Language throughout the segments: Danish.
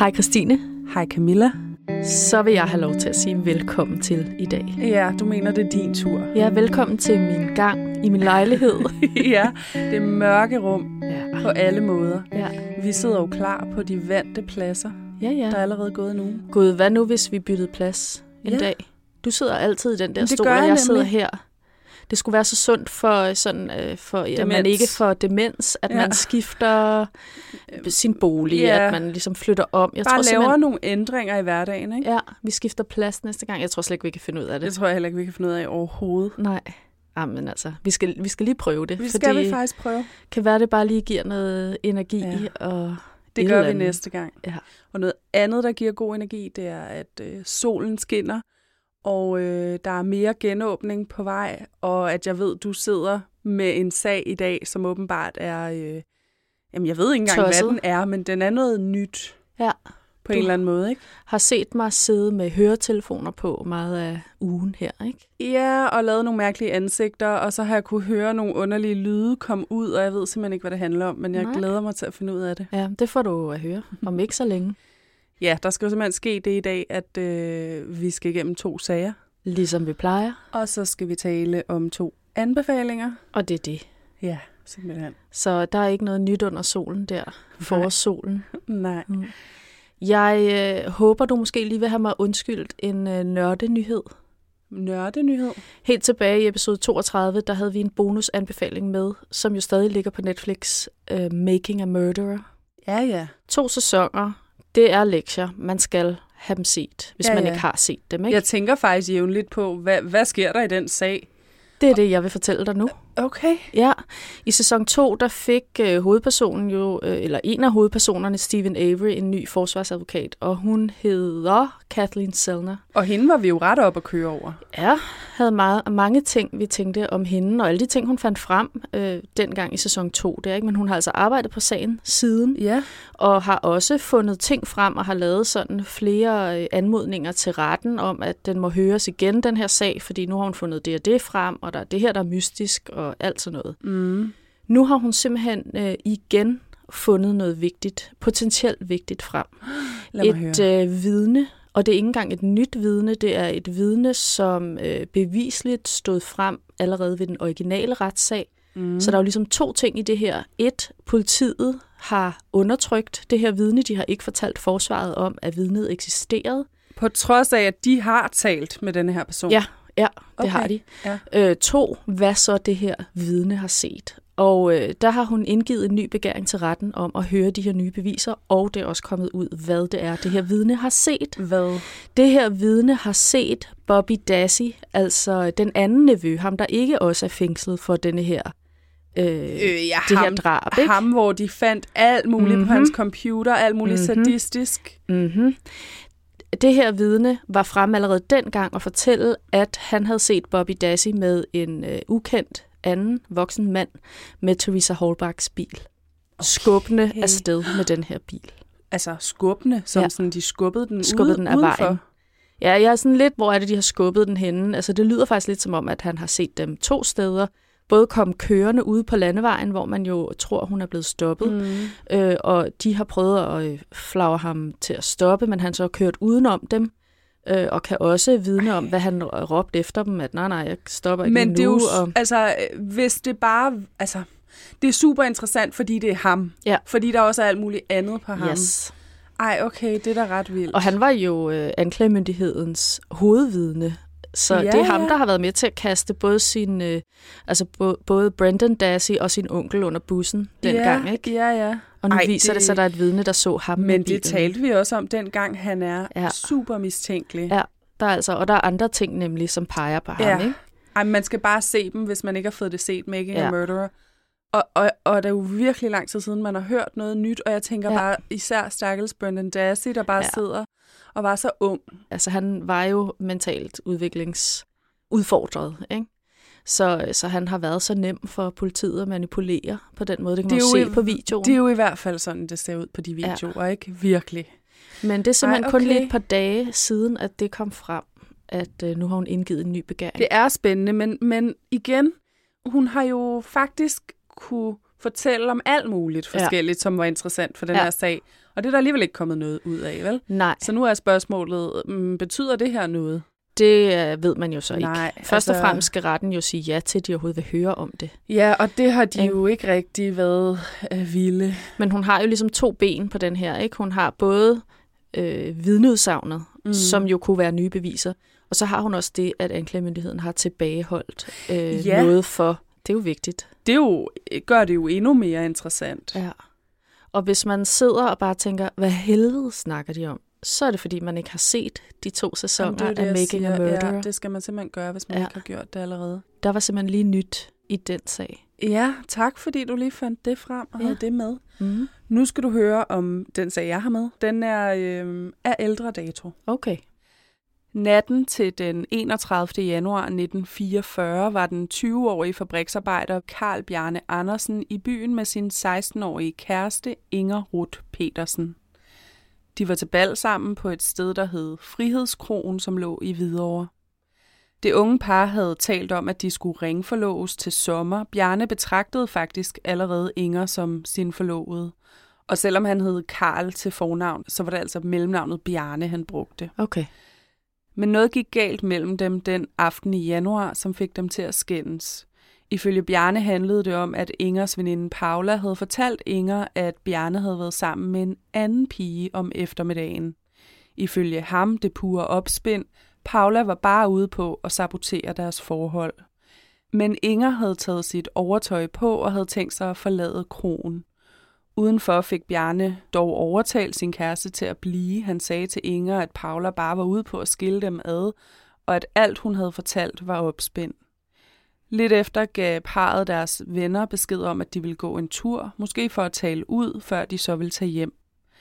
Hej Christine. Hej Camilla. Så vil jeg have lov til at sige velkommen til i dag. Ja, du mener, det er din tur. Ja, velkommen til min gang i min lejlighed. Ja, det mørke rum på alle måder. Ja. Vi sidder jo klar på de vante pladser. Ja. Der er allerede gået nu. Gud, hvad nu hvis vi byttede plads en dag? Du sidder altid i den der stol, og jeg sidder her. Det skulle være så sundt for sådan at man ikke får demens, at man skifter sin bolig, at man ligesom flytter om. Jeg bare laver nogle ændringer i hverdagen, ikke? Ja, vi skifter plads næste gang. Jeg tror slet ikke, vi kan finde ud af det. Det tror jeg heller ikke, vi kan finde ud af overhovedet. Nej. Jamen altså, vi skal lige prøve det. Vi faktisk prøve. Kan være, det bare lige giver noget energi. Og det gør vi næste gang. Ja. Og noget andet, der giver god energi, det er, at solen skinner. Og der er mere genåbning på vej, og at jeg ved, du sidder med en sag i dag, som åbenbart er, jamen jeg ved ikke engang, hvad den er, men den er noget nyt på en eller anden måde, ikke? Har set mig sidde med høretelefoner på meget af ugen her, ikke? Ja, og lavet nogle mærkelige ansigter, og så har jeg kunne høre nogle underlige lyde komme ud, og jeg ved simpelthen ikke, hvad det handler om, men jeg glæder mig til at finde ud af det. Ja, det får du at høre om ikke så længe. Ja, der skal jo simpelthen ske det i dag, at vi skal igennem 2 sager. Ligesom vi plejer. Og så skal vi tale om 2 anbefalinger. Og det er det. Ja, simpelthen. Så der er ikke noget nyt under solen der. Forårssolen. Nej. Jeg håber, du måske lige vil have mig undskyldt en nørdenyhed. Nørdenyhed? Helt tilbage i episode 32, der havde vi en bonusanbefaling med, som jo stadig ligger på Netflix. Making a Murderer. Ja. 2 sæsoner. Det er lektier. Man skal have dem set, hvis man ikke har set dem. Ikke? Jeg tænker faktisk jævnligt på, hvad sker der i den sag? Det er det, jeg vil fortælle dig nu. Okay. Ja. I sæson 2, der fik hovedpersonen jo, eller en af hovedpersonerne, Stephen Avery, en ny forsvarsadvokat, og hun hedder Kathleen Zellner. Og hende var vi jo ret op at køre over. Ja, havde mange ting, vi tænkte om hende, og alle de ting, hun fandt frem dengang i sæson 2. Det er, ikke? Men hun har altså arbejdet på sagen siden, og har også fundet ting frem, og har lavet sådan flere anmodninger til retten om, at den må høres igen, den her sag, fordi nu har hun fundet det og det frem, og der er det her, der er mystisk, og alt sådan noget. Mm. Nu har hun simpelthen igen fundet noget vigtigt, potentielt vigtigt frem. Et vidne, og det er ikke engang et nyt vidne, det er et vidne, som bevisligt stod frem allerede ved den originale retssag. Mm. Så der er jo ligesom 2 ting i det her. 1, politiet har undertrykt det her vidne, de har ikke fortalt forsvaret om, at vidnet eksisterede. På trods af, at de har talt med denne her person? Ja, det har de. Ja. 2, hvad så det her vidne har set. Og der har hun indgivet en ny begæring til retten om at høre de her nye beviser, og det er også kommet ud, hvad det er, det her vidne har set. Hvad? Det her vidne har set Bobby Dassey, altså den anden nevø, ham der ikke også er fængslet for denne her det her drab. Ikke? Ham, hvor de fandt alt muligt på hans computer, alt muligt sadistisk. Mm-hmm. Det her vidne var fremme allerede dengang og fortælle, at han havde set Bobby Dassey med en ukendt anden voksen mand med Teresa Halbachs bil. Skubbende afsted med den her bil. Altså skubbende, som sådan de skubbede den af vejen. Ja, jeg er sådan lidt, hvor er det, de har skubbet den henne? Altså det lyder faktisk lidt som om, at han har set dem 2 steder. Både kom kørende ude på landevejen, hvor man jo tror, hun er blevet stoppet. Og de har prøvet at flagre ham til at stoppe, men han så har kørt udenom dem. Og kan også vidne om, hvad han råbte efter dem, at nej, jeg stopper ikke nu. Men det er jo, altså, hvis det bare, altså, det er super interessant, fordi det er ham. Ja. Fordi der også er alt muligt andet på ham. Yes. Ej, okay, det er da ret vildt. Og han var jo anklagemyndighedens hovedvidne. Så det er ham, der har været med til at kaste både sin, både Brendan Dassey og sin onkel under bussen dengang, ikke? Ja. Og nu viser det sig, at der er et vidne, der så ham med bilen. Men det talte vi også om dengang, han er super mistænkelig. Ja, og der er andre ting nemlig, som peger på ham, ikke? Ej, man skal bare se dem, hvis man ikke har fået det set, Making a Murderer. Og det er jo virkelig lang tid siden, man har hørt noget nyt, og jeg tænker bare, især stakkels Brendan Dassey, der bare sidder og var så ung. Altså han var jo mentalt udviklingsudfordret, ikke? Så han har været så nem for politiet at manipulere på den måde. Det kan man se på videoen. Det er jo i hvert fald sådan, det ser ud på de videoer, ikke? Virkelig. Men det er simpelthen kun lidt et par dage siden, at det kom frem, at nu har hun indgivet en ny begæring. Det er spændende, men igen, hun har jo faktisk kunne fortælle om alt muligt forskelligt, som var interessant for den her sag. Og det er der alligevel ikke kommet noget ud af, vel? Nej. Så nu er spørgsmålet, betyder det her noget? Det ved man jo så ikke. Nej, Først og fremmest skal retten jo sige ja til, at de overhovedet vil høre om det. Ja, og det har de jo ikke rigtig været vilde. Men hun har jo ligesom 2 ben på den her, ikke? Hun har både vidneudsagnet, som jo kunne være nye beviser, og så har hun også det, at anklagemyndigheden har tilbageholdt noget for. Det er jo vigtigt. Gør det jo endnu mere interessant. Ja. Og hvis man sidder og bare tænker, hvad helvede snakker de om, så er det, fordi man ikke har set de 2 sæsoner af Making a Murderer. Ja, det skal man simpelthen gøre, hvis man ikke har gjort det allerede. Der var simpelthen lige nyt i den sag. Ja, tak fordi du lige fandt det frem og havde det med. Mm. Nu skal du høre om den sag, jeg har med. Den er af ældre dato. Okay. Natten til den 31. januar 1944 var den 20-årige fabriksarbejder Carl Bjarne Andersen i byen med sin 16-årige kæreste Inger Ruth Petersen. De var til bal sammen på et sted, der hed Frihedskroen, som lå i Hvidovre. Det unge par havde talt om, at de skulle ringforloves til sommer. Bjarne betragtede faktisk allerede Inger som sin forlovede. Og selvom han hed Carl til fornavn, så var det altså mellemnavnet Bjarne, han brugte. Okay. Men noget gik galt mellem dem den aften i januar, som fik dem til at skændes. Ifølge Bjarne handlede det om, at Ingers veninde Paula havde fortalt Inger, at Bjarne havde været sammen med en anden pige om eftermiddagen. Ifølge ham, det pure opspind, Paula var bare ude på at sabotere deres forhold. Men Inger havde taget sit overtøj på og havde tænkt sig at forlade kroen. Udenfor fik Bjarne dog overtalt sin kæreste til at blive. Han sagde til Inger, at Paula bare var ude på at skille dem ad, og at alt hun havde fortalt var opspind. Lidt efter gav parret deres venner besked om, at de ville gå en tur, måske for at tale ud, før de så ville tage hjem.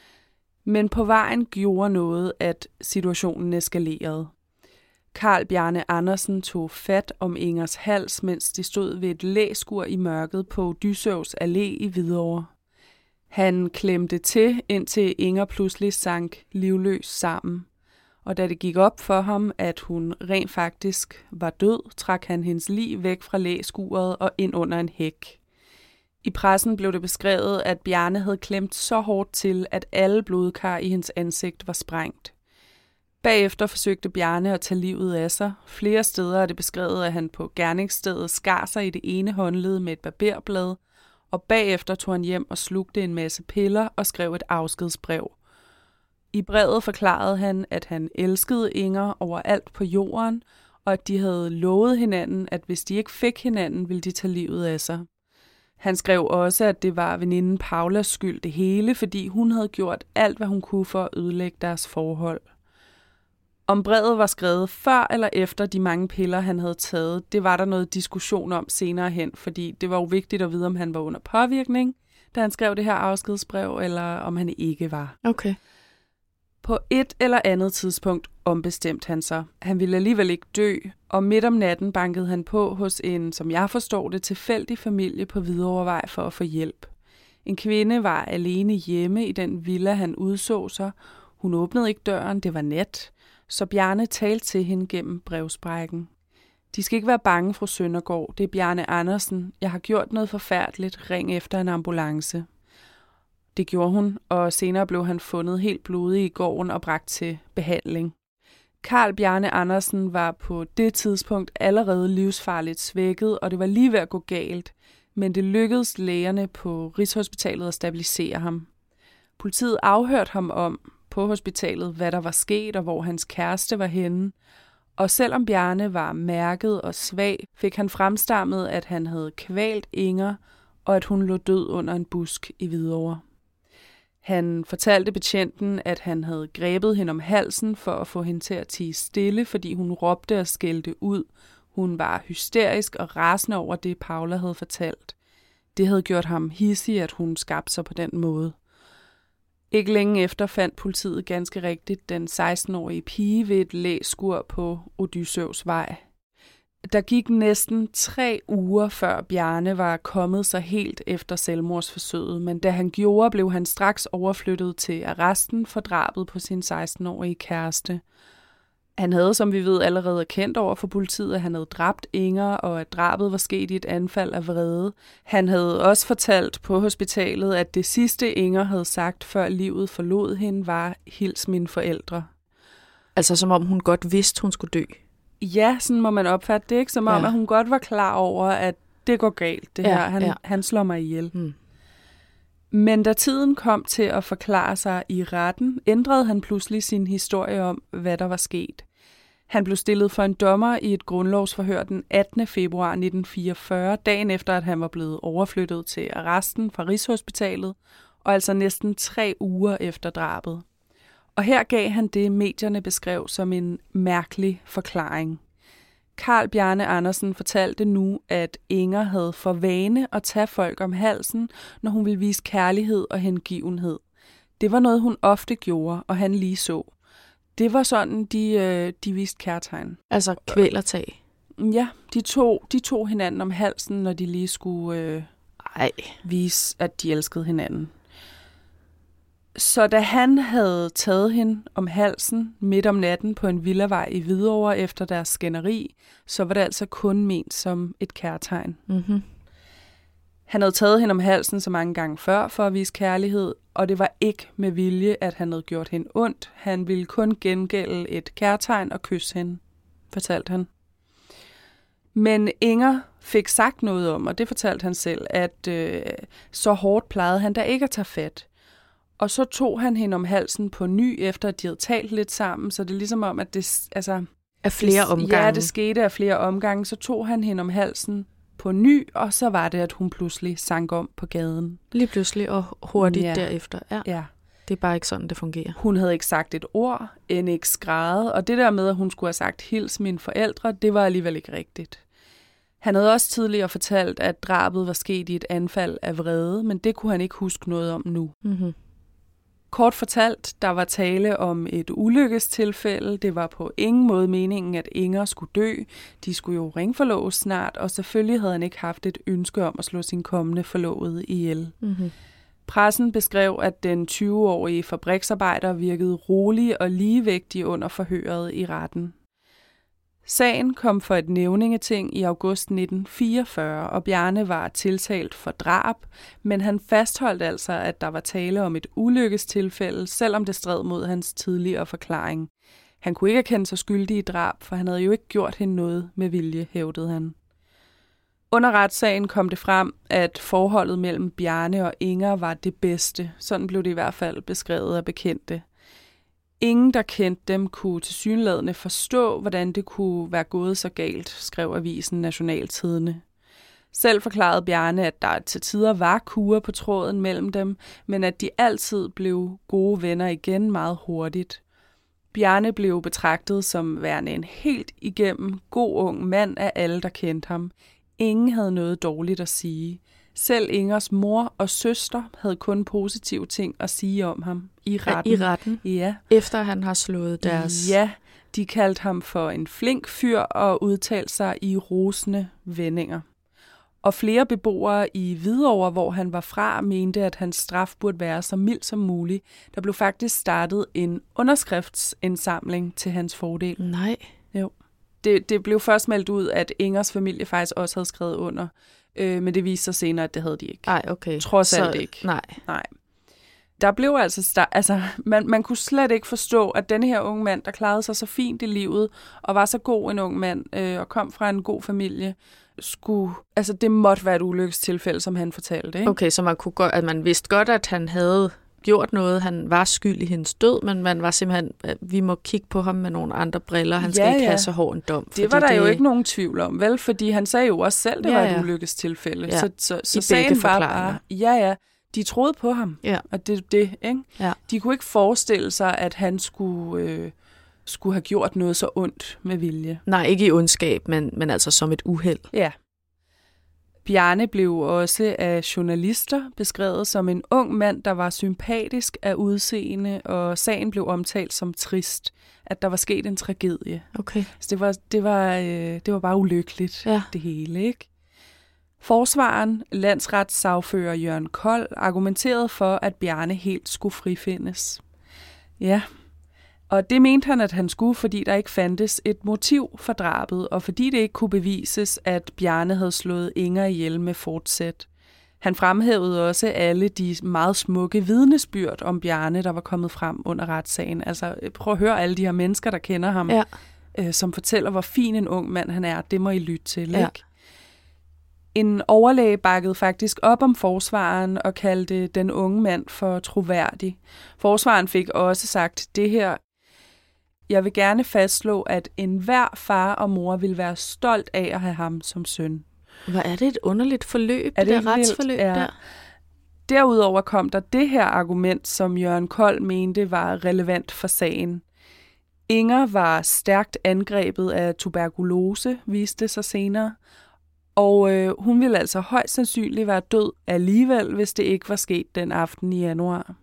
Men på vejen gjorde noget, at situationen eskalerede. Carl Bjarne Andersen tog fat om Ingers hals, mens de stod ved et læskur i mørket på Dysøvs Allé i Hvidovre. Han klemte til, indtil Inger pludselig sank livløs sammen. Og da det gik op for ham, at hun rent faktisk var død, trak han hendes lig væk fra læskuret og ind under en hæk. I pressen blev det beskrevet, at Bjarne havde klemt så hårdt til, at alle blodkar i hendes ansigt var sprængt. Bagefter forsøgte Bjarne at tage livet af sig. Flere steder er det beskrevet, at han på gerningsstedet skar sig i det ene håndled med et barberblad, og bagefter tog han hjem og slugte en masse piller og skrev et afskedsbrev. I brevet forklarede han, at han elskede Inger overalt på jorden, og at de havde lovet hinanden, at hvis de ikke fik hinanden, ville de tage livet af sig. Han skrev også, at det var veninden Paulas skyld det hele, fordi hun havde gjort alt, hvad hun kunne for at ødelægge deres forhold. Om brevet var skrevet før eller efter de mange piller, han havde taget, det var der noget diskussion om senere hen, fordi det var jo vigtigt at vide, om han var under påvirkning, da han skrev det her afskedsbrev, eller om han ikke var. Okay. På et eller andet tidspunkt ombestemte han sig. Han ville alligevel ikke dø, og midt om natten bankede han på hos en, som jeg forstår det, tilfældig familie på Hvidovrevej for at få hjælp. En kvinde var alene hjemme i den villa, han udså sig. Hun åbnede ikke døren, det var nat, så Bjarne talte til hende gennem brevsprækken. De skal ikke være bange, fru Søndergaard. Det er Bjarne Andersen. Jeg har gjort noget forfærdeligt. Ring efter en ambulance. Det gjorde hun, og senere blev han fundet helt blodig i gården og bragt til behandling. Carl Bjarne Andersen var på det tidspunkt allerede livsfarligt svækket, og det var lige ved at gå galt, men det lykkedes lægerne på Rigshospitalet at stabilisere ham. Politiet afhørte ham om på hospitalet, hvad der var sket og hvor hans kæreste var henne, og selvom Bjarne var mærket og svag, fik han fremstammet, at han havde kvalt Inger, og at hun lå død under en busk i Hvidovre. Han fortalte betjenten, at han havde grebet hende om halsen for at få hende til at tie stille, fordi hun råbte og skældte ud. Hun var hysterisk og rasende over det, Paula havde fortalt. Det havde gjort ham hidsig, at hun skabte sig på den måde. Ikke længe efter fandt politiet ganske rigtigt den 16-årige pige ved et læskur på Odysseus Vej. Der gik næsten 3 uger, før Bjarne var kommet sig helt efter selvmordsforsøget, men da han gjorde, blev han straks overflyttet til arresten for drabet på sin 16-årige kæreste. Han havde, som vi ved, allerede kendt over for politiet, at han havde dræbt Inger, og at drabet var sket i et anfald af vrede. Han havde også fortalt på hospitalet, at det sidste Inger havde sagt, før livet forlod hende, var hils mine forældre. Altså som om hun godt vidste, hun skulle dø? Ja, sådan må man opfatte det, ikke? Som om, at hun godt var klar over, at det går galt, det her. Han slår mig ihjel. Men da tiden kom til at forklare sig i retten, ændrede han pludselig sin historie om, hvad der var sket. Han blev stillet for en dommer i et grundlovsforhør den 18. februar 1944, dagen efter, at han var blevet overflyttet til arresten fra Rigshospitalet, og altså næsten 3 uger efter drabet. Og her gav han det, medierne beskrev som en mærkelig forklaring. Carl Bjarne Andersen fortalte nu, at Inger havde for vane at tage folk om halsen, når hun ville vise kærlighed og hengivenhed. Det var noget, hun ofte gjorde, og han lige så. Det var sådan, de viste kærtegn. Altså kvælertag? Ja, de tog hinanden om halsen, når de lige skulle vise, at de elskede hinanden. Så da han havde taget hende om halsen midt om natten på en villavej i Hvidovre efter deres skænderi, så var det altså kun ment som et kærtegn. Mm-hmm. Han havde taget hende om halsen så mange gange før for at vise kærlighed, og det var ikke med vilje, at han havde gjort hende ondt. Han ville kun gengælde et kærtegn og kysse hende, fortalte han. Men Inger fik sagt noget om, og det fortalte han selv, at så hårdt plejede han da ikke at tage fat. Og så tog han hende om halsen på ny, efter at de havde talt lidt sammen, så det er ligesom om, at det... Altså, af flere omgange. Ja, det skete af flere omgange. Så tog han hende om halsen på ny, og så var det, at hun pludselig sank om på gaden. Lige pludselig og hurtigt derefter. Ja. Det er bare ikke sådan, det fungerer. Hun havde ikke sagt et ord, end ikke skrædet, og det der med, at hun skulle have sagt hils mine forældre, det var alligevel ikke rigtigt. Han havde også tidligere fortalt, at drabet var sket i et anfald af vrede, men det kunne han ikke huske noget om nu. Mm-hmm. Kort fortalt, der var tale om et ulykkestilfælde. Det var på ingen måde meningen, at Inger skulle dø. De skulle jo ringforloves snart, og selvfølgelig havde han ikke haft et ønske om at slå sin kommende forlovede ihjel. Mm-hmm. Pressen beskrev, at den 20-årige fabriksarbejder virkede rolig og ligevægtig under forhøret i retten. Sagen kom for et nævningeting i august 1944, og Bjarne var tiltalt for drab, men han fastholdt altså, at der var tale om et ulykkestilfælde, selvom det stred mod hans tidligere forklaring. Han kunne ikke erkende sig skyldig i drab, for han havde jo ikke gjort hende noget med vilje, hævdede han. Under retssagen kom det frem, at forholdet mellem Bjarne og Inger var det bedste. Sådan blev det i hvert fald beskrevet af bekendte. Ingen, der kendte dem, kunne tilsyneladende forstå, hvordan det kunne være gået så galt, skrev avisen Nationaltidende. Selv forklarede Bjarne, at der til tider var kurer på tråden mellem dem, men at de altid blev gode venner igen meget hurtigt. Bjarne blev betragtet som værende en helt igennem god ung mand af alle, der kendte ham. Ingen havde noget dårligt at sige. Selv Ingers mor og søster havde kun positive ting at sige om ham i retten. I retten? Ja. Efter han har slået deres... Ja, de kaldte ham for en flink fyr og udtalte sig i rosende vendinger. Og flere beboere i Hvidovre, hvor han var fra, mente, at hans straf burde være så mild som muligt. Der blev faktisk startet en underskriftsindsamling til hans fordel. Nej. Jo. Det blev først meldt ud, at Ingers familie faktisk også havde skrevet under. Men det viste sig senere, at det havde de ikke. Nej, okay. Trods alt ikke. Nej. Der blev altså man kunne slet ikke forstå, at denne her unge mand, der klarede sig så fint i livet, og var så god en ung mand, og kom fra en god familie, det måtte være et ulykkestilfælde, som han fortalte, ikke? Okay, så man vidste godt, at han havde gjort noget. Han var skyld i hendes død, men man var simpelthen, vi må kigge på ham med nogle andre briller. Han skal ikke have så hård en dom. Det var der jo ikke nogen tvivl om, vel? Fordi han sagde jo også selv, det var et ulykkestilfælde. Ja. Så sagen var bare, de troede på ham. Ja. Og det, ikke? Ja. De kunne ikke forestille sig, at han skulle have gjort noget så ondt med vilje. Nej, ikke i ondskab, men altså som et uheld. Ja. Bjarne blev også af journalister beskrevet som en ung mand, der var sympatisk af udseende, og sagen blev omtalt som trist, at der var sket en tragedie. Okay. Så det var bare ulykkeligt, det hele, ikke? Forsvareren, landsretssagfører Jørgen Kold, argumenterede for, at Bjarne helt skulle frifindes. Ja, Og det mente han, at han skulle, fordi der ikke fandtes et motiv for drabet, og fordi det ikke kunne bevises, at Bjarne havde slået Inger ihjel med fortsæt. Han fremhævede også alle de meget smukke vidnesbyrd om Bjarne, der var kommet frem under retssagen. Altså prøv at høre alle de her mennesker, der kender ham, som fortæller, hvor fin en ung mand han er. Det må I lytte til, ikke? En overlæge bakkede faktisk op om forsvareren og kaldte den unge mand for troværdig. Forsvareren fik også sagt det her: jeg vil gerne fastslå, at enhver far og mor vil være stolt af at have ham som søn. Hvor er det et underligt forløb, det der retsforløb der? Derudover kom der det her argument, som Jørgen Kold mente var relevant for sagen. Inger var stærkt angrebet af tuberkulose, viste sig senere, og hun ville altså højst sandsynligt være død alligevel, hvis det ikke var sket den aften i januar.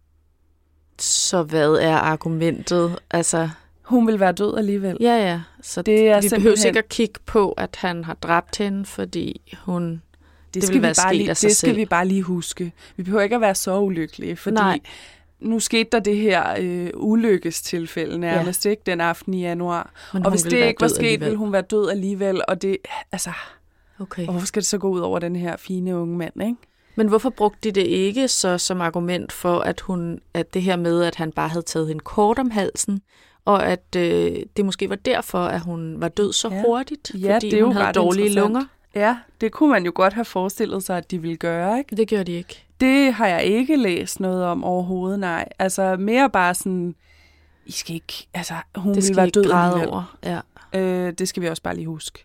Så hvad er argumentet? Altså, hun vil være død alligevel. Ja. Så det er vi behøver ikke at kigge på, at han har dræbt hende, fordi hun... Det skal vi bare lige huske. Vi behøver ikke at være så ulykkelige, fordi nu skete der det her ulykkestilfælde nærmest, ikke, den aften i januar. Og hvis det ikke var sket, ville hun være død alligevel. Og det, altså... Okay. Og hvorfor skal det så gå ud over den her fine unge mand, ikke? Men hvorfor brugte de det ikke så som argument for, at det her med, at han bare havde taget hende kort om halsen, og at det måske var derfor, at hun var død så hurtigt, fordi det hun havde dårlige lunger? Ja, det kunne man jo godt have forestillet sig, at de ville gøre, ikke? Det gjorde de ikke. Det har jeg ikke læst noget om overhovedet, nej. Altså mere bare sådan, I skal ikke, altså hun ville være død over. Ja. Det skal vi også bare lige huske.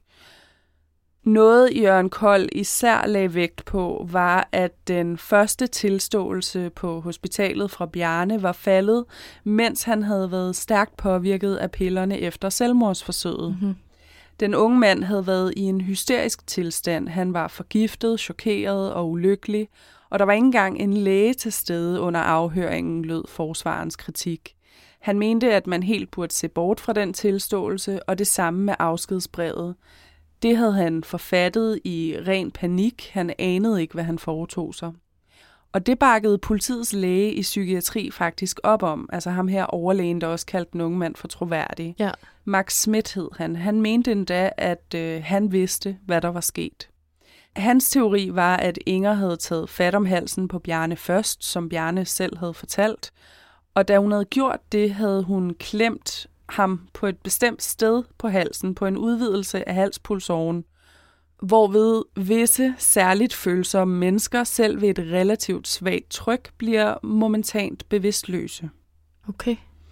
Noget Jørgen Kold især lagde vægt på, var, at den første tilståelse på hospitalet fra Bjarne var faldet, mens han havde været stærkt påvirket af pillerne efter selvmordsforsøget. Mm-hmm. Den unge mand havde været i en hysterisk tilstand. Han var forgiftet, chokeret og ulykkelig, og der var ikke engang en læge til stede under afhøringen, lød forsvarens kritik. Han mente, at man helt burde se bort fra den tilståelse, og det samme med afskedsbrevet. Det havde han forfattet i ren panik. Han anede ikke, hvad han foretog sig. Og det bakkede politiets læge i psykiatri faktisk op om. Altså ham her overlægen, der også kaldte den unge mand for troværdig. Ja. Max Schmidt hed han. Han mente endda, at han vidste, hvad der var sket. Hans teori var, at Inger havde taget fat om halsen på Bjarne først, som Bjarne selv havde fortalt. Og da hun havde gjort det, havde hun klemt ham på et bestemt sted på halsen, på en udvidelse af halspulsåren, hvorved visse særligt følsomme mennesker selv ved et relativt svagt tryk bliver momentant bevidstløse. Okay.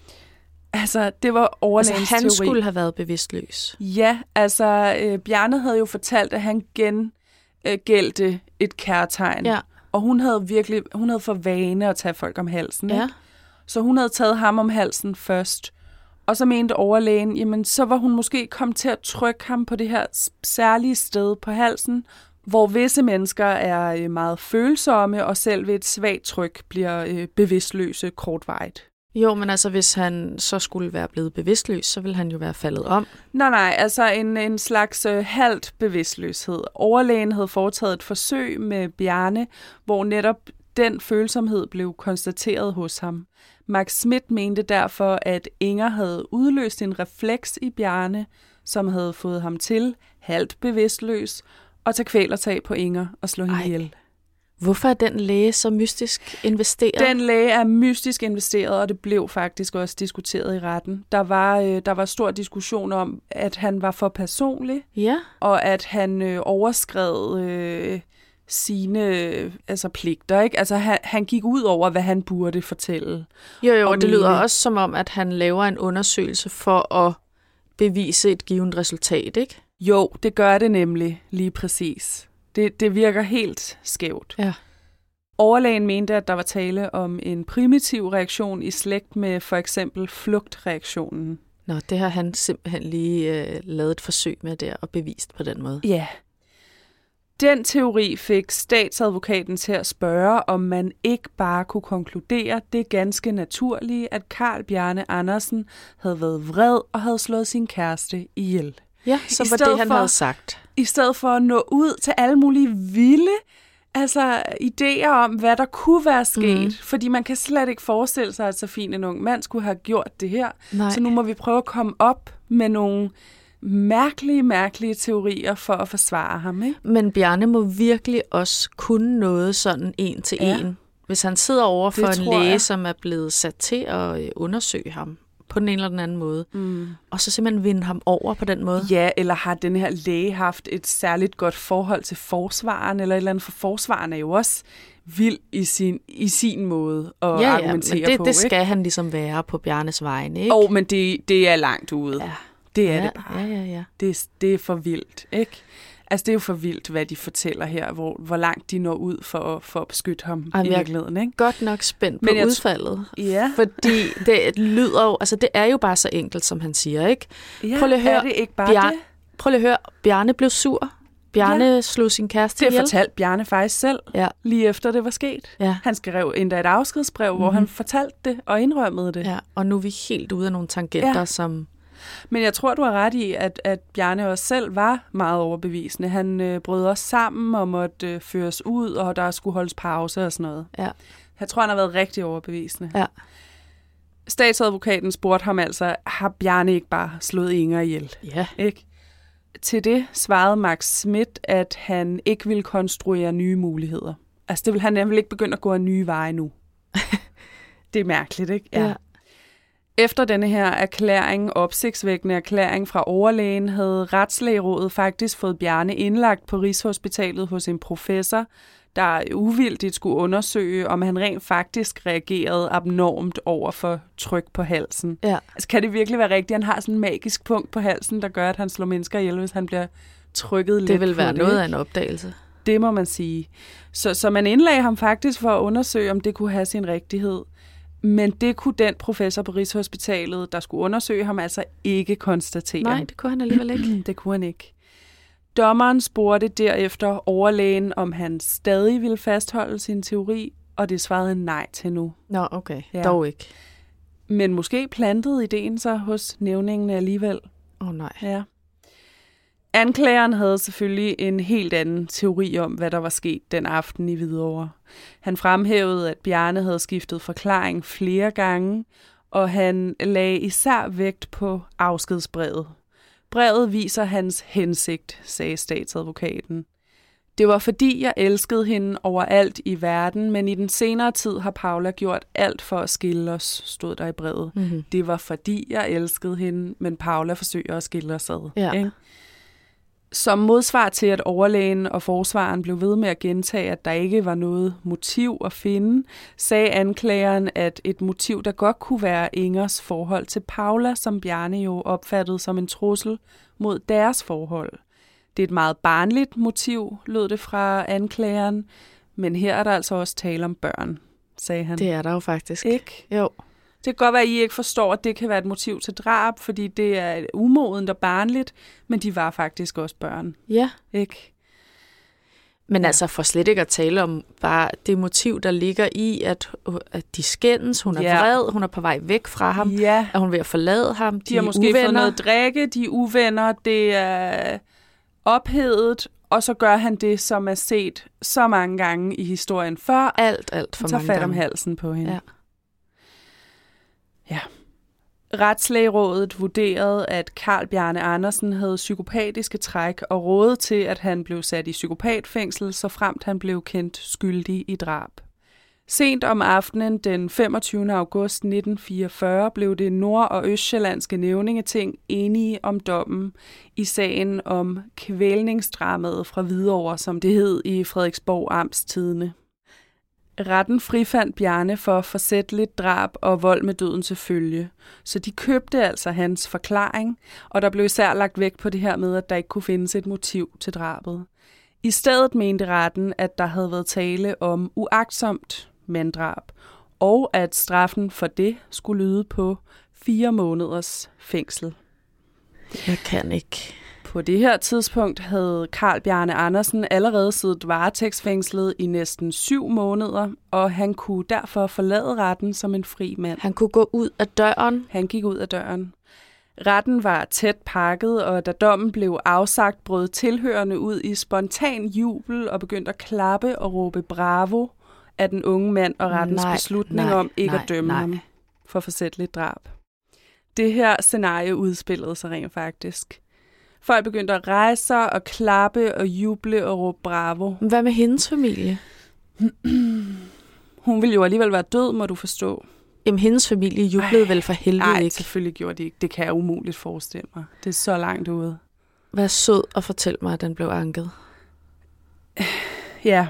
Altså, det var overlægens teori. Han skulle have været bevidstløs. Ja, altså, Bjarne havde jo fortalt, at han gengældte et kærtegn. Ja. Og hun havde for vane at tage folk om halsen. Ja. Ikke? Så hun havde taget ham om halsen først. Og så mente overlægen, jamen så var hun måske kommet til at trykke ham på det her særlige sted på halsen, hvor visse mennesker er meget følsomme, og selv ved et svagt tryk bliver bevidstløse kortvarigt. Jo, men altså hvis han så skulle være blevet bevidstløs, så ville han jo være faldet om. Nej, altså en slags halvt bevidstløshed. Overlægen havde foretaget et forsøg med Bjarne, hvor netop den følsomhed blev konstateret hos ham. Max Schmidt mente derfor, at Inger havde udløst en refleks i Bjarne, som havde fået ham til, halvt bevidstløs, at tage kvælertag på Inger og slå hende ihjel. Hvorfor er den læge så mystisk investeret? Den læge er mystisk investeret, og det blev faktisk også diskuteret i retten. Der var stor diskussion om, at han var for personlig, og at han overskred sine pligter, ikke? Altså han gik ud over, hvad han burde fortælle. Jo, og det lyder også som om, at han laver en undersøgelse for at bevise et givet resultat, ikke? Jo, det gør det nemlig lige præcis. Det virker helt skævt. Ja. Overlægen mente, at der var tale om en primitiv reaktion i slægt med for eksempel flugtreaktionen. Nå, det har han simpelthen lige lavet et forsøg med der og bevist på den måde. Ja. Den teori fik statsadvokaten til at spørge, om man ikke bare kunne konkludere det ganske naturlige, at Carl Bjarne Andersen havde været vred og havde slået sin kæreste ihjel. Ja, så var det, han havde sagt. I stedet for at nå ud til alle mulige vilde altså idéer om, hvad der kunne være sket. Fordi man kan slet ikke forestille sig, at så fin en ung mand skulle have gjort det her. Nej. Så nu må vi prøve at komme op med nogle mærkelige teorier for at forsvare ham, ikke? Men Bjarne må virkelig også kunne noget sådan en til en. Hvis han sidder over for en læge, som er blevet sat til at undersøge ham på den ene eller den anden måde, og så simpelthen vinde ham over på den måde. Ja, eller har den her læge haft et særligt godt forhold til forsvaren, eller et eller andet, for forsvaren er jo også vild i sin måde at argumentere men på. Det skal han ligesom være på Bjarnes vegne, ikke? Men det er langt ude. Ja. Det er det bare. Ja. Det er for vildt, ikke? Altså, det er jo for vildt, hvad de fortæller her, hvor langt de når ud for at beskytte ham i virkeligheden, ikke? Godt nok spændt på udfaldet. Ja. Fordi det lyder jo, altså det er jo bare så enkelt, som han siger, ikke? Ja, prøv lige at høre, er det ikke bare det? Prøv lige at høre, Bjarne blev sur. Bjarne slog sin kæreste ihjel. Det fortalte Bjarne faktisk selv, lige efter det var sket. Ja. Han skrev endda et afskedsbrev, hvor han fortalte det og indrømmede det. Ja, og nu er vi helt ude af nogle tangenter, som... Men jeg tror, du har ret i, at Bjarne også selv var meget overbevisende. Han brød også sammen og måtte føres ud, og der skulle holdes pause og sådan noget. Ja. Jeg tror, han har været rigtig overbevisende. Ja. Statsadvokaten spurgte ham altså, har Bjarne ikke bare slået Inger ihjel? Ja. Ikke? Til det svarede Max Schmidt, at han ikke ville konstruere nye muligheder. Altså, han ville ikke begynde at gå en nye veje nu. Det er mærkeligt, ikke? Ja. Efter denne her opsigtsvækkende erklæring fra overlægen, havde Retslægerådet faktisk fået Bjarne indlagt på Rigshospitalet hos en professor, der uvildigt skulle undersøge, om han rent faktisk reagerede abnormt over for tryk på halsen. Ja. Altså, kan det virkelig være rigtigt? Han har sådan en magisk punkt på halsen, der gør, at han slår mennesker ihjel, hvis han bliver trykket lidt på det. Det vil være noget af en opdagelse. Det må man sige. Så man indlagde ham faktisk for at undersøge, om det kunne have sin rigtighed. Men det kunne den professor på Rigshospitalet, der skulle undersøge ham, altså ikke konstatere. Nej, det kunne han alligevel ikke. Det kunne han ikke. Dommeren spurgte derefter overlægen, om han stadig ville fastholde sin teori, og det svarede han nej til nu. Nå, okay. Ja. Dog ikke. Men måske plantede ideen sig hos nævningen alligevel. Nej. Ja. Anklageren havde selvfølgelig en helt anden teori om, hvad der var sket den aften i Hvidovre. Han fremhævede, at Bjarne havde skiftet forklaring flere gange, og han lagde især vægt på afskedsbrevet. Brevet viser hans hensigt, sagde statsadvokaten. Det var fordi, jeg elskede hende overalt i verden, men i den senere tid har Paula gjort alt for at skille os, stod der i brevet. Mm-hmm. Det var fordi, jeg elskede hende, men Paula forsøger at skille os ad. Ja. Ikke? Som modsvar til, at overlægen og forsvaren blev ved med at gentage, at der ikke var noget motiv at finde, sagde anklageren, at et motiv, der godt kunne være Ingers forhold til Paula, som Bjarne jo opfattede som en trussel mod deres forhold. Det er et meget barnligt motiv, lød det fra anklageren, men her er der altså også tale om børn, sagde han. Det er der jo faktisk. Ikke? Jo. Det kan godt være, at I ikke forstår, at det kan være et motiv til drab, fordi det er umodent og barnligt, men de var faktisk også børn. Ja. Ikke? Men altså for slet ikke at tale om bare det motiv, der ligger i, at de skændes, hun er vred, hun er på vej væk fra ham, at hun er ved at forlade ham, de har måske uvenner. Fået noget drikke, de er uvenner, det er ophedet, og så gør han det, som er set så mange gange i historien før. Alt for mange gange. Tager fat om halsen på hende. Ja. Retslægerådet vurderede, at Carl Bjarne Andersen havde psykopatiske træk og rådede til, at han blev sat i psykopatfængsel, så fremt han blev kendt skyldig i drab. Sent om aftenen den 25. august 1944 blev det nord- og østsjællandske nævningeting enige om dommen i sagen om kvælningsdramaet fra Hvidovre, som det hed i Frederiksborg Amtstidende. Retten frifandt Bjarne for forsætligt drab og vold med døden til følge. Så de købte altså hans forklaring, og der blev især lagt vægt på det her med, at der ikke kunne findes et motiv til drabet. I stedet mente retten, at der havde været tale om uagtsomt manddrab, og at straffen for det skulle lyde på 4 måneders fængsel. Jeg kan ikke. På det her tidspunkt havde Carl Bjarne Andersen allerede siddet varetægtsfængslet i næsten 7 måneder, og han kunne derfor forlade retten som en fri mand. Han kunne gå ud af døren? Han gik ud af døren. Retten var tæt pakket, og da dommen blev afsagt, brød tilhørende ud i spontan jubel og begyndte at klappe og råbe bravo af den unge mand og rettens beslutning om ikke at dømme ham for forsætligt drab. Det her scenarie udspillede sig rent faktisk. Folk begyndte at rejse sig og klappe og juble og råbe bravo. Hvad med hendes familie? Hun ville jo alligevel være død, må du forstå. Jamen, hendes familie jublede vel for helvede ikke? Nej, selvfølgelig gjorde de ikke. Det kan jeg umuligt forestille mig. Det er så langt ude. Vær sød og fortæl mig, at den blev anket. Ja.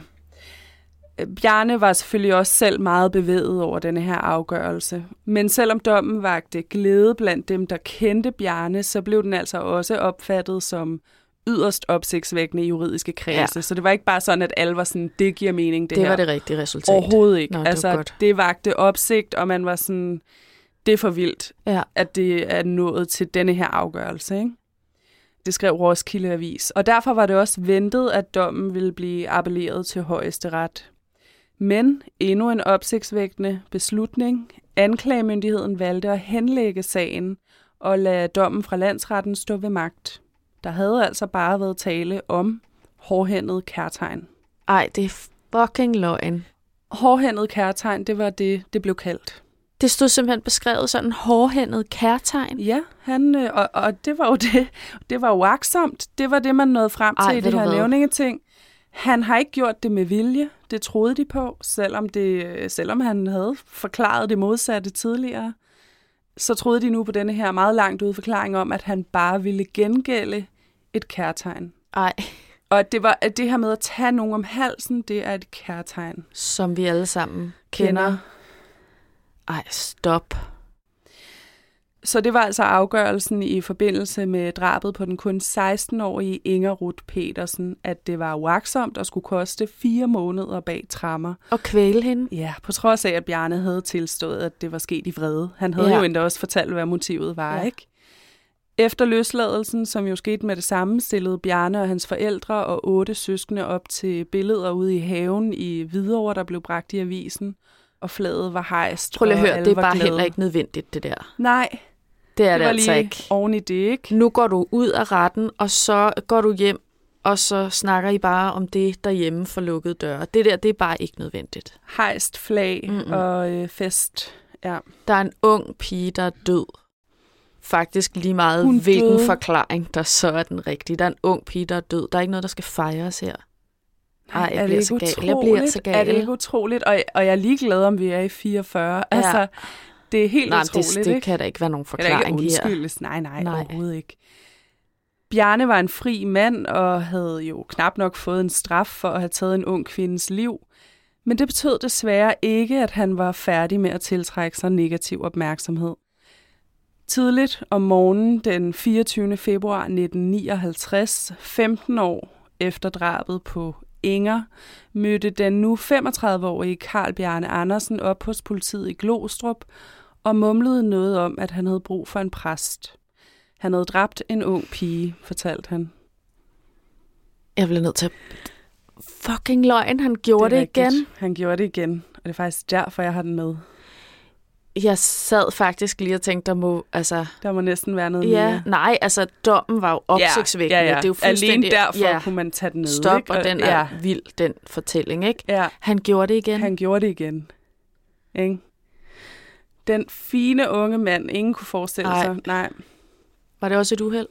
Bjarne var selvfølgelig også selv meget bevæget over denne her afgørelse. Men selvom dommen vakte glæde blandt dem, der kendte Bjarne, så blev den altså også opfattet som yderst opsigtsvækkende i juridiske kredse. Ja. Så det var ikke bare sådan, at alle var sådan, det giver mening, det her. Det var det rigtige resultat. Overhovedet ikke. Nå, det vagte opsigt, og man var sådan, det er for vildt, at det er nået til denne her afgørelse, ikke? Det skrev Roskilde Avis. Og derfor var det også ventet, at dommen ville blive appelleret til højesteret. Men endnu en opsigtsvækkende beslutning. Anklagemyndigheden valgte at henlægge sagen og lade dommen fra landsretten stå ved magt. Der havde altså bare været tale om hårdhændet kærtegn. Ej, det er fucking løgn. Hårdhændet kærtegn, det var det blev kaldt. Det stod simpelthen beskrevet sådan hårdhændet kærtegn? Ja, og det var jo det. Det var uagtsomt. Det var det, man nåede frem til i det her nævningeting. Han har ikke gjort det med vilje. Det troede de på, selvom han havde forklaret det modsatte tidligere. Så troede de nu på denne her meget langt ude forklaring om, at han bare ville gengælde et kærtegn. Ej. Og at det her med at tage nogen om halsen, det er et kærtegn. Som vi alle sammen kender. Ej, stop. Så det var altså afgørelsen i forbindelse med drabet på den kun 16-årige Inger Ruth Petersen, at det var uagtsomt og skulle koste 4 måneder bag tremmer. Og kvæle hende? Ja, på trods af, at Bjarne havde tilstået, at det var sket i vrede. Han havde jo endda også fortalt, hvad motivet var, ikke? Efter løsladelsen, som jo skete med det samme, stillede Bjarne og hans forældre og 8 søskende op til billeder ude i haven i Hvidovre, der blev bragt i avisen, og flaget var hejst. Prøv lige at høre, det er bare heller ikke nødvendigt, det der. Nej. Det er det altså ikke. Oven i det, ikke? Nu går du ud af retten, og så går du hjem, og så snakker I bare om det derhjemme for lukkede døre. Det der, det er bare ikke nødvendigt. Hejst flag og fest, ja. Der er en ung pige, der er død. Faktisk lige meget, hvilken forklaring, der så er den rigtige. Der er en ung pige, der er død. Der er ikke noget, der skal fejres her. Nej, jeg bliver så gal. Jeg bliver så gal. Er det ikke utroligt? Og jeg er ligeglad, om vi er i 44. Ja. Altså, det er helt utroligt, det kan der ikke være nogen forklaring her. Undskyldes. Nej, overhovedet ikke. Bjarne var en fri mand og havde jo knap nok fået en straf for at have taget en ung kvindes liv. Men det betød desværre ikke, at han var færdig med at tiltrække sig negativ opmærksomhed. Tidligt om morgenen den 24. februar 1959, 15 år efter drabet på Inger, mødte den nu 35-årige Carl Bjarne Andersen op hos politiet i Glostrup og mumlede noget om, at han havde brug for en præst. Han havde dræbt en ung pige, fortalte han. Jeg blev nødt til at... Fucking løgn, han gjorde det igen. Han gjorde det igen, og det er faktisk derfor, jeg har den med. Jeg sad faktisk lige og tænkte, der må næsten være noget mere. Nej, altså dommen var jo opsigtsvækkende. Ja. Det er jo fuldstændig... Alene derfor kunne man tage den ned. Stop, ikke? og den er vild, den fortælling, ikke? Ja. Han gjorde det igen. Han gjorde det igen. Ikke? Den fine unge mand, ingen kunne forestille sig. Nej. Var det også et uheld?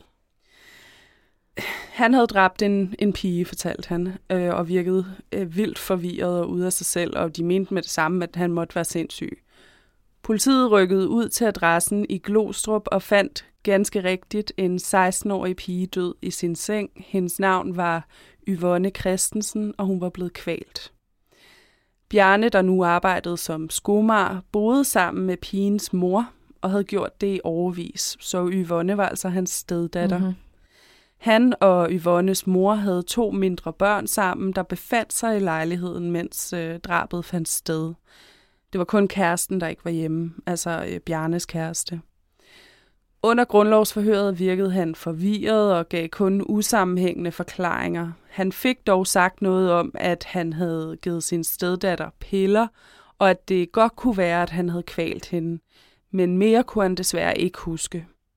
Han havde dræbt en pige, fortalte han, og virkede vildt forvirret og ude af sig selv, og de mente med det samme, at han måtte være sindssyg. Politiet rykkede ud til adressen i Glostrup og fandt ganske rigtigt en 16-årig pige død i sin seng. Hendes navn var Yvonne Christensen, og hun var blevet kvalt. Bjarne, der nu arbejdede som skomager, boede sammen med pigens mor og havde gjort det i årevis, så Yvonne var altså hans steddatter. Mm-hmm. Han og Yvonnes mor havde 2 mindre børn sammen, der befandt sig i lejligheden, mens drabet fandt sted. Det var kun kæresten, der ikke var hjemme, altså Bjarnes kæreste. Under grundlovsforhøret virkede han forvirret og gav kun usammenhængende forklaringer. Han fik dog sagt noget om, at han havde givet sin steddatter piller, og at det godt kunne være, at han havde kvalt hende. Men mere kunne han desværre ikke huske.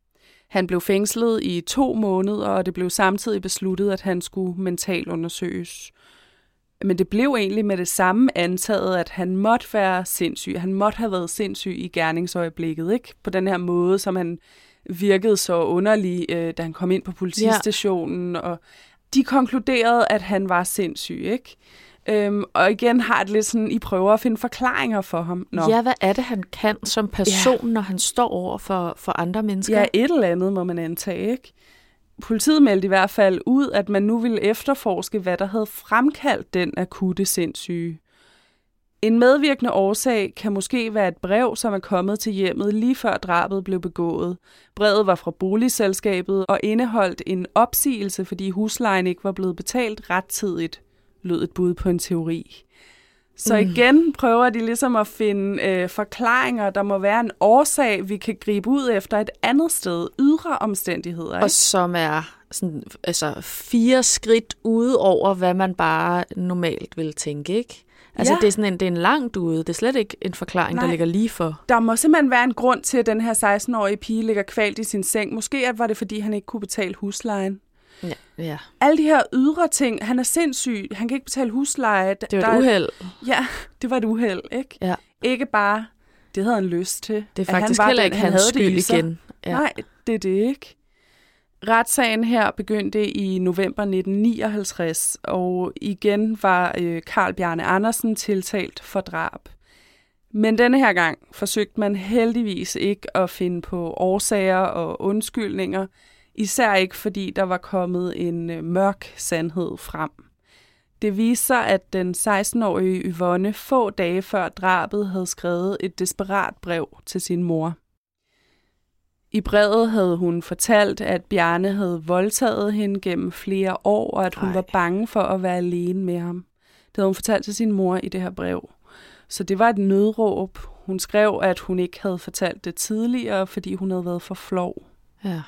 Han blev fængslet i 2 måneder, og det blev samtidig besluttet, at han skulle mentalundersøges. Men det blev egentlig med det samme antaget, at han måtte være sindssyg. Han måtte have været sindssyg i gerningsøjeblikket, ikke? På den her måde, som han virkede så underlig, da han kom ind på politistationen. Ja. Og de konkluderede, at han var sindssyg, ikke? Og igen har det lidt sådan, I prøver at finde forklaringer for ham. Ja, hvad er det, han kan som person, når han står over for andre mennesker? Ja, et eller andet må man antage, ikke? Politiet meldte i hvert fald ud, at man nu ville efterforske, hvad der havde fremkaldt den akutte sindssyge. En medvirkende årsag kan måske være et brev, som er kommet til hjemmet lige før drabet blev begået. Brevet var fra boligselskabet og indeholdt en opsigelse, fordi huslejen ikke var blevet betalt rettidigt, lød et bud på en teori. Så igen prøver de ligesom at finde forklaringer. Der må være en årsag, vi kan gribe ud efter et andet sted. Ydre omstændigheder. Ikke? Og som er sådan, 4 skridt ude over, hvad man bare normalt vil tænke, ikke? Altså det er en langt ude. Det er slet ikke en forklaring, der ligger lige for. Der må simpelthen være en grund til, at den her 16-årige pige ligger kvalt i sin seng. Måske var det, fordi han ikke kunne betale huslejen. Ja. Alle de her ydre ting. Han er sindssyg. Han kan ikke betale husleje. Det var et uheld. Ja, det var et uheld, ikke? Ja. Ikke bare, det havde han lyst til. Det er faktisk heller ikke hans skyld igen. Ja. Nej, det er det ikke. Retssagen her begyndte i november 1959, og igen var Carl Bjarne Andersen tiltalt for drab. Men denne her gang forsøgte man heldigvis ikke at finde på årsager og undskyldninger, især ikke fordi der var kommet en mørk sandhed frem. Det viste sig, at den 16-årige Yvonne få dage før drabet havde skrevet et desperat brev til sin mor. I brevet havde hun fortalt, at Bjarne havde voldtaget hende gennem flere år, og at hun var bange for at være alene med ham. Det havde hun fortalt til sin mor i det her brev. Så det var et nødråb. Hun skrev, at hun ikke havde fortalt det tidligere, fordi hun havde været for flov. Ja.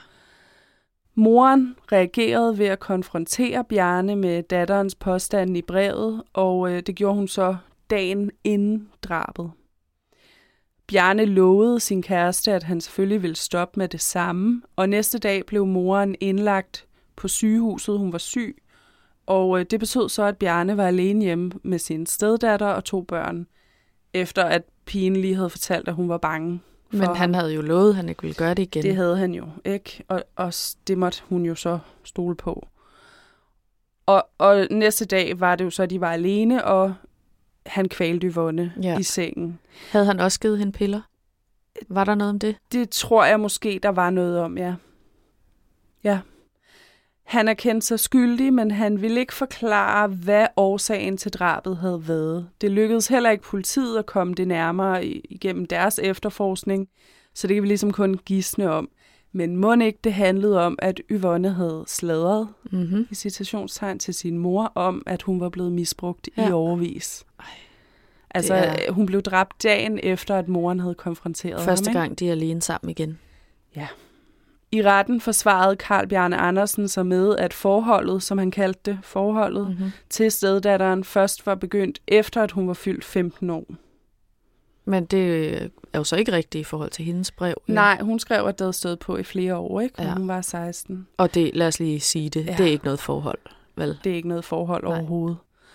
Moren reagerede ved at konfrontere Bjarne med datterens påstand i brevet, og det gjorde hun så dagen inden drabet. Bjarne lovede sin kæreste, at han selvfølgelig ville stoppe med det samme, og næste dag blev moren indlagt på sygehuset. Hun var syg, og det betød så, at Bjarne var alene hjemme med sin steddatter og 2 børn, efter at pigen lige havde fortalt, at hun var bange. Men han havde jo lovet, at han ikke ville gøre det igen. Det havde han jo, ikke? Og det måtte hun jo så stole på. Og næste dag var det jo så, at de var alene, og han kvalte Yvonne i sengen. Havde han også givet hende piller? Var der noget om det? Det tror jeg måske, der var noget om, ja. Ja. Han erkendte sig skyldig, men han ville ikke forklare, hvad årsagen til drabet havde været. Det lykkedes heller ikke politiet at komme det nærmere igennem deres efterforskning, så det kan vi ligesom kun gisne om. Men mon ikke det handlede om, at Yvonne havde sladret i citationstegn til sin mor om, at hun var blevet misbrugt i årevis. Altså, hun blev dræbt dagen efter, at moren havde konfronteret ham. Første gang, de er alene sammen igen. Ja. I retten forsvarede Carl Bjarne Andersen sig med, at forholdet, som han kaldte det, til steddatteren først var begyndt efter, at hun var fyldt 15 år. Men det er jo så ikke rigtigt i forhold til hendes brev. Ja. Nej, hun skrev, at det havde stået på i flere år, ikke? Hun var 16. Og det, lad os lige sige det, det er ikke noget forhold, vel? Det er ikke noget forhold overhovedet.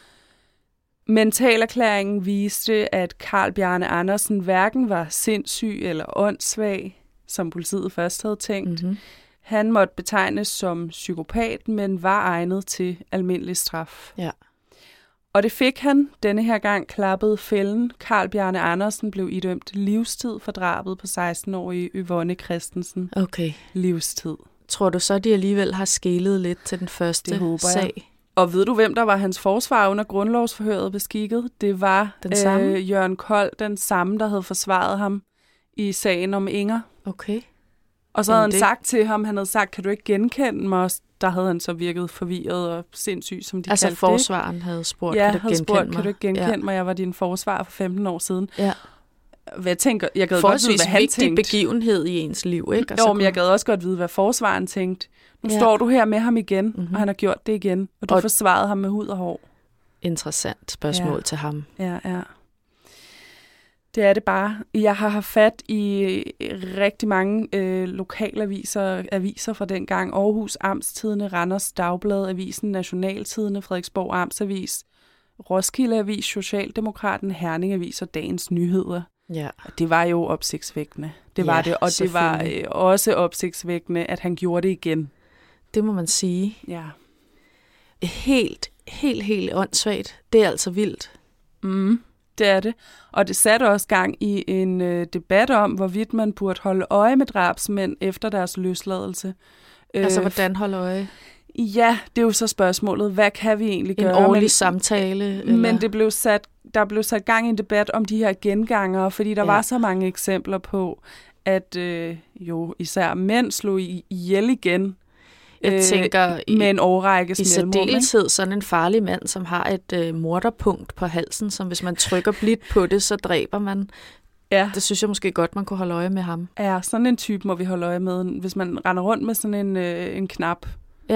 Mentalerklæringen viste, at Carl Bjarne Andersen hverken var sindssyg eller åndssvag, som politiet først havde tænkt. Han måtte betegnes som psykopat, men var egnet til almindelig straf. Ja. Og det fik han. Denne her gang klappede fælden. Carl Bjarne Andersen blev idømt livstid for drabet på 16-årige Yvonne Christensen. Okay. Livstid. Tror du så, de alligevel har skelet lidt til den første sag? Og ved du, hvem der var hans forsvar under grundlovsforhøret beskikket? Det var Jørgen Kold, den samme, der havde forsvaret ham i sagen om Inger. Okay. Og så havde han sagt til ham, han havde sagt, kan du ikke genkende mig? Der havde han så virket forvirret og sindssyg, som de kaldte det. Altså forsvaren havde spurgt, kan du genkende mig? Kan du ikke genkende mig? Jeg var din forsvarer for 15 år siden. Ja. Jeg tænker, jeg gad godt vide, hvad han tænkte. Vigtig begivenhed i ens liv, ikke? Jo, men jeg gad også godt vide, hvad forsvaren tænkte. Nu står du her med ham igen, og han har gjort det igen, og du forsvarede ham med hud og hår. Interessant spørgsmål til ham. Ja. Det er det bare. Jeg har haft fat i rigtig mange lokalaviser fra dengang. Aarhus Amtstidende, Randers Dagblad, Avisen Nationaltidende, Frederiksborg Amtsavis, Roskilde Avis, Socialdemokraten, Herning Avis og Dagens Nyheder. Ja. Det var jo opsigtsvækkende. Det var det, og det var også opsigtsvækkende, at han gjorde det igen. Det må man sige. Ja. Helt åndssvagt. Det er altså vildt. Det er det. Og det satte også gang i en debat om, hvorvidt man burde holde øje med drabsmænd efter deres løsladelse. Altså, hvordan holde øje? Ja, det er jo så spørgsmålet. Hvad kan vi egentlig gøre? En årlig samtale? Eller? Men der blev sat gang i en debat om de her gengangere, fordi der var så mange eksempler på, at jo især mænd slog ihjel igen. Jeg tænker, med en årrækkes i særdeleshed sådan en farlig mand, som har et morderpunkt på halsen, som hvis man trykker blidt på det, så dræber man. Ja. Det synes jeg måske godt, man kunne holde øje med ham. Ja, sådan en type må vi holde øje med. Hvis man render rundt med sådan en knap,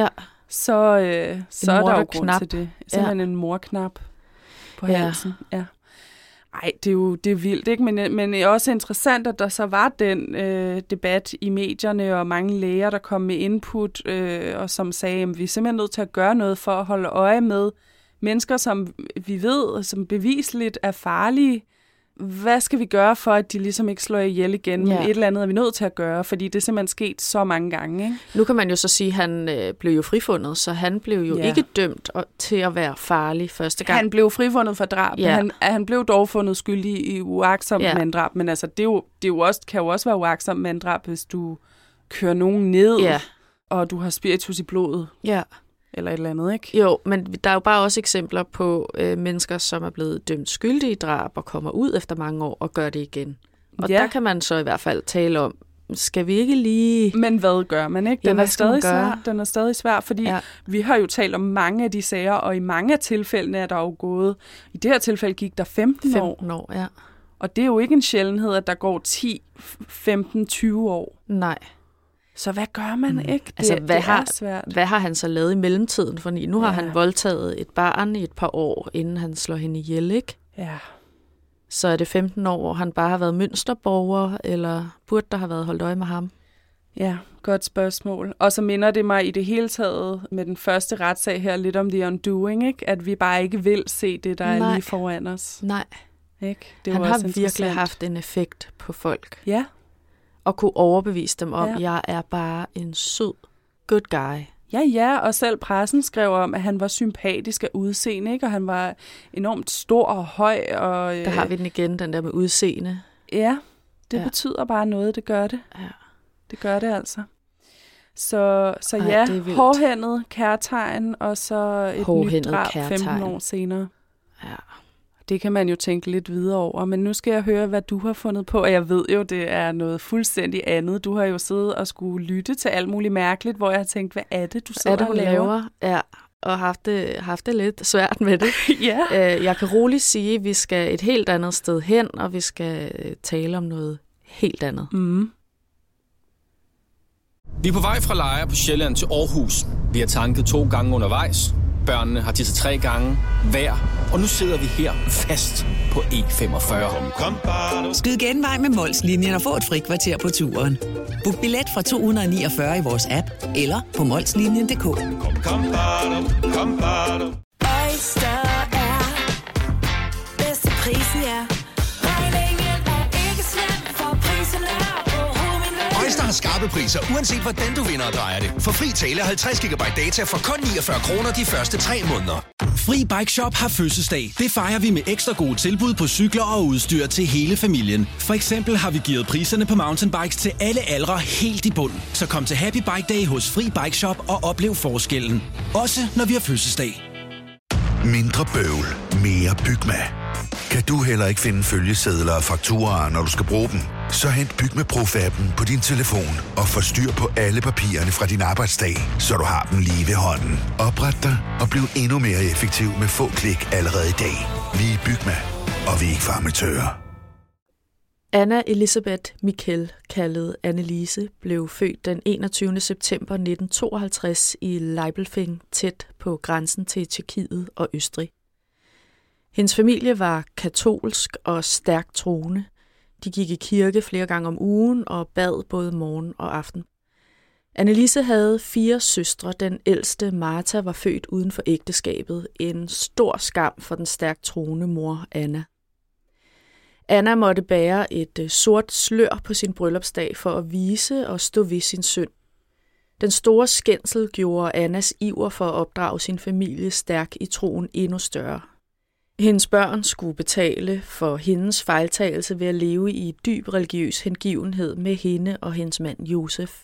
så er der jo grund til det. Sådan en morknap på halsen. Ja. Ej, det er vildt, ikke? Men det er også interessant, at der så var den debat i medierne, og mange læger, der kom med input, og som sagde, at vi er simpelthen nødt til at gøre noget for at holde øje med mennesker, som vi ved, som bevisligt er farlige. Hvad skal vi gøre for, at de ligesom ikke slår ihjel igen? Men et eller andet er vi nødt til at gøre, fordi det er simpelthen sket så mange gange. Ikke? Nu kan man jo så sige, at han blev jo frifundet, så han blev jo ikke dømt til at være farlig første gang. Han blev frifundet for drab, men han blev dog fundet skyldig i uagtsomt manddrab. Men altså, det kan jo også være uagtsomt manddrab, hvis du kører nogen ned, og du har spiritus i blodet. Ja. Eller et eller andet, ikke? Jo, men der er jo bare også eksempler på mennesker, som er blevet dømt skyldige i drab og kommer ud efter mange år og gør det igen. Og der kan man så i hvert fald tale om, skal vi ikke lige... Men hvad gør man, ikke? Den er stadig svær, fordi vi har jo talt om mange af de sager, og i mange af tilfældene er der jo gået... I det her tilfælde gik der 15 år. 15 år, ja. Og det er jo ikke en sjældenhed, at der går 10, 15, 20 år. Nej. Så hvad gør man, ikke? Det er svært. Hvad har han så lavet i mellemtiden? For nu har han voldtaget et barn i et par år, inden han slår hende ihjel, ikke? Ja. Så er det 15 år, hvor han bare har været mønsterborger, eller burde der have været holdt øje med ham? Ja, godt spørgsmål. Og så minder det mig i det hele taget med den første retssag her lidt om the undoing, ikke? At vi bare ikke vil se det, der er lige foran os. Nej. Ikke? Det han har virkelig haft en effekt på folk. Ja. Og kunne overbevise dem om, at jeg er bare en sød, good guy. Ja, og selv pressen skrev om, at han var sympatisk af udseende, ikke? Og han var enormt stor og høj. Og, der har vi den igen, den der med udseende. Ja, det betyder bare noget, det gør det. Ja. Det gør det altså. Så hårdhændet kærtegn, og så et nyt drab 15 år senere. Ja. Det kan man jo tænke lidt videre over, men nu skal jeg høre, hvad du har fundet på, og jeg ved jo, det er noget fuldstændig andet. Du har jo siddet og skulle lytte til alt muligt mærkeligt, hvor jeg har tænkt, hvad er det, du sidder og laver? Ja, og haft det lidt svært med det. Jeg kan roligt sige, at vi skal et helt andet sted hen, og vi skal tale om noget helt andet. Vi er på vej fra Lejre på Sjælland til Aarhus. Vi har tanket 2 gange undervejs. Børnene har tisset 3 gange hver, og nu sidder vi her fast på E45. Skyd genvej med Mols-linjen og få et frikvarter på turen. Book billet fra 249 i vores app eller på molslinjen.dk. Oyster er bedst til prisen, ja. Regningen er ikke slem, for prisen er på hovedet. Oyster har skarpe priser, uanset hvordan du vinder og drejer det. For fri tale 50 GB data for kun 49 kroner de første 3 måneder. Fri Bike Shop har fødselsdag. Det fejrer vi med ekstra gode tilbud på cykler og udstyr til hele familien. For eksempel har vi givet priserne på mountainbikes til alle aldre helt i bund. Så kom til Happy Bike Day hos Fri Bike Shop og oplev forskellen. Også når vi har fødselsdag. Mindre bøvl, mere Bygma. Kan du heller ikke finde følgesedler og fakturaer, når du skal bruge dem? Så hent Bygma Pro-appen på din telefon og få styr på alle papirerne fra din arbejdsdag, så du har dem lige ved hånden. Opret dig og bliv endnu mere effektiv med få klik allerede i dag. Vi er Bygma, og vi er ikke farmatører. Anna Elisabeth Mikkel, kaldet Annelise, blev født den 21. september 1952 i Leibelfing, tæt på grænsen til Tjekkiet og Østrig. Hendes familie var katolsk og stærkt troende. De gik i kirke flere gange om ugen og bad både morgen og aften. Annelise havde 4 søstre. Den ældste, Martha, var født uden for ægteskabet. En stor skam for den stærkt troende mor, Anna. Anna måtte bære et sort slør på sin bryllupsdag for at vise og stå ved sin synd. Den store skændsel gjorde Annas iver for at opdrage sin familie stærk i troen endnu større. Hendes børn skulle betale for hendes fejltagelse ved at leve i dyb religiøs hengivenhed med hende og hendes mand Josef.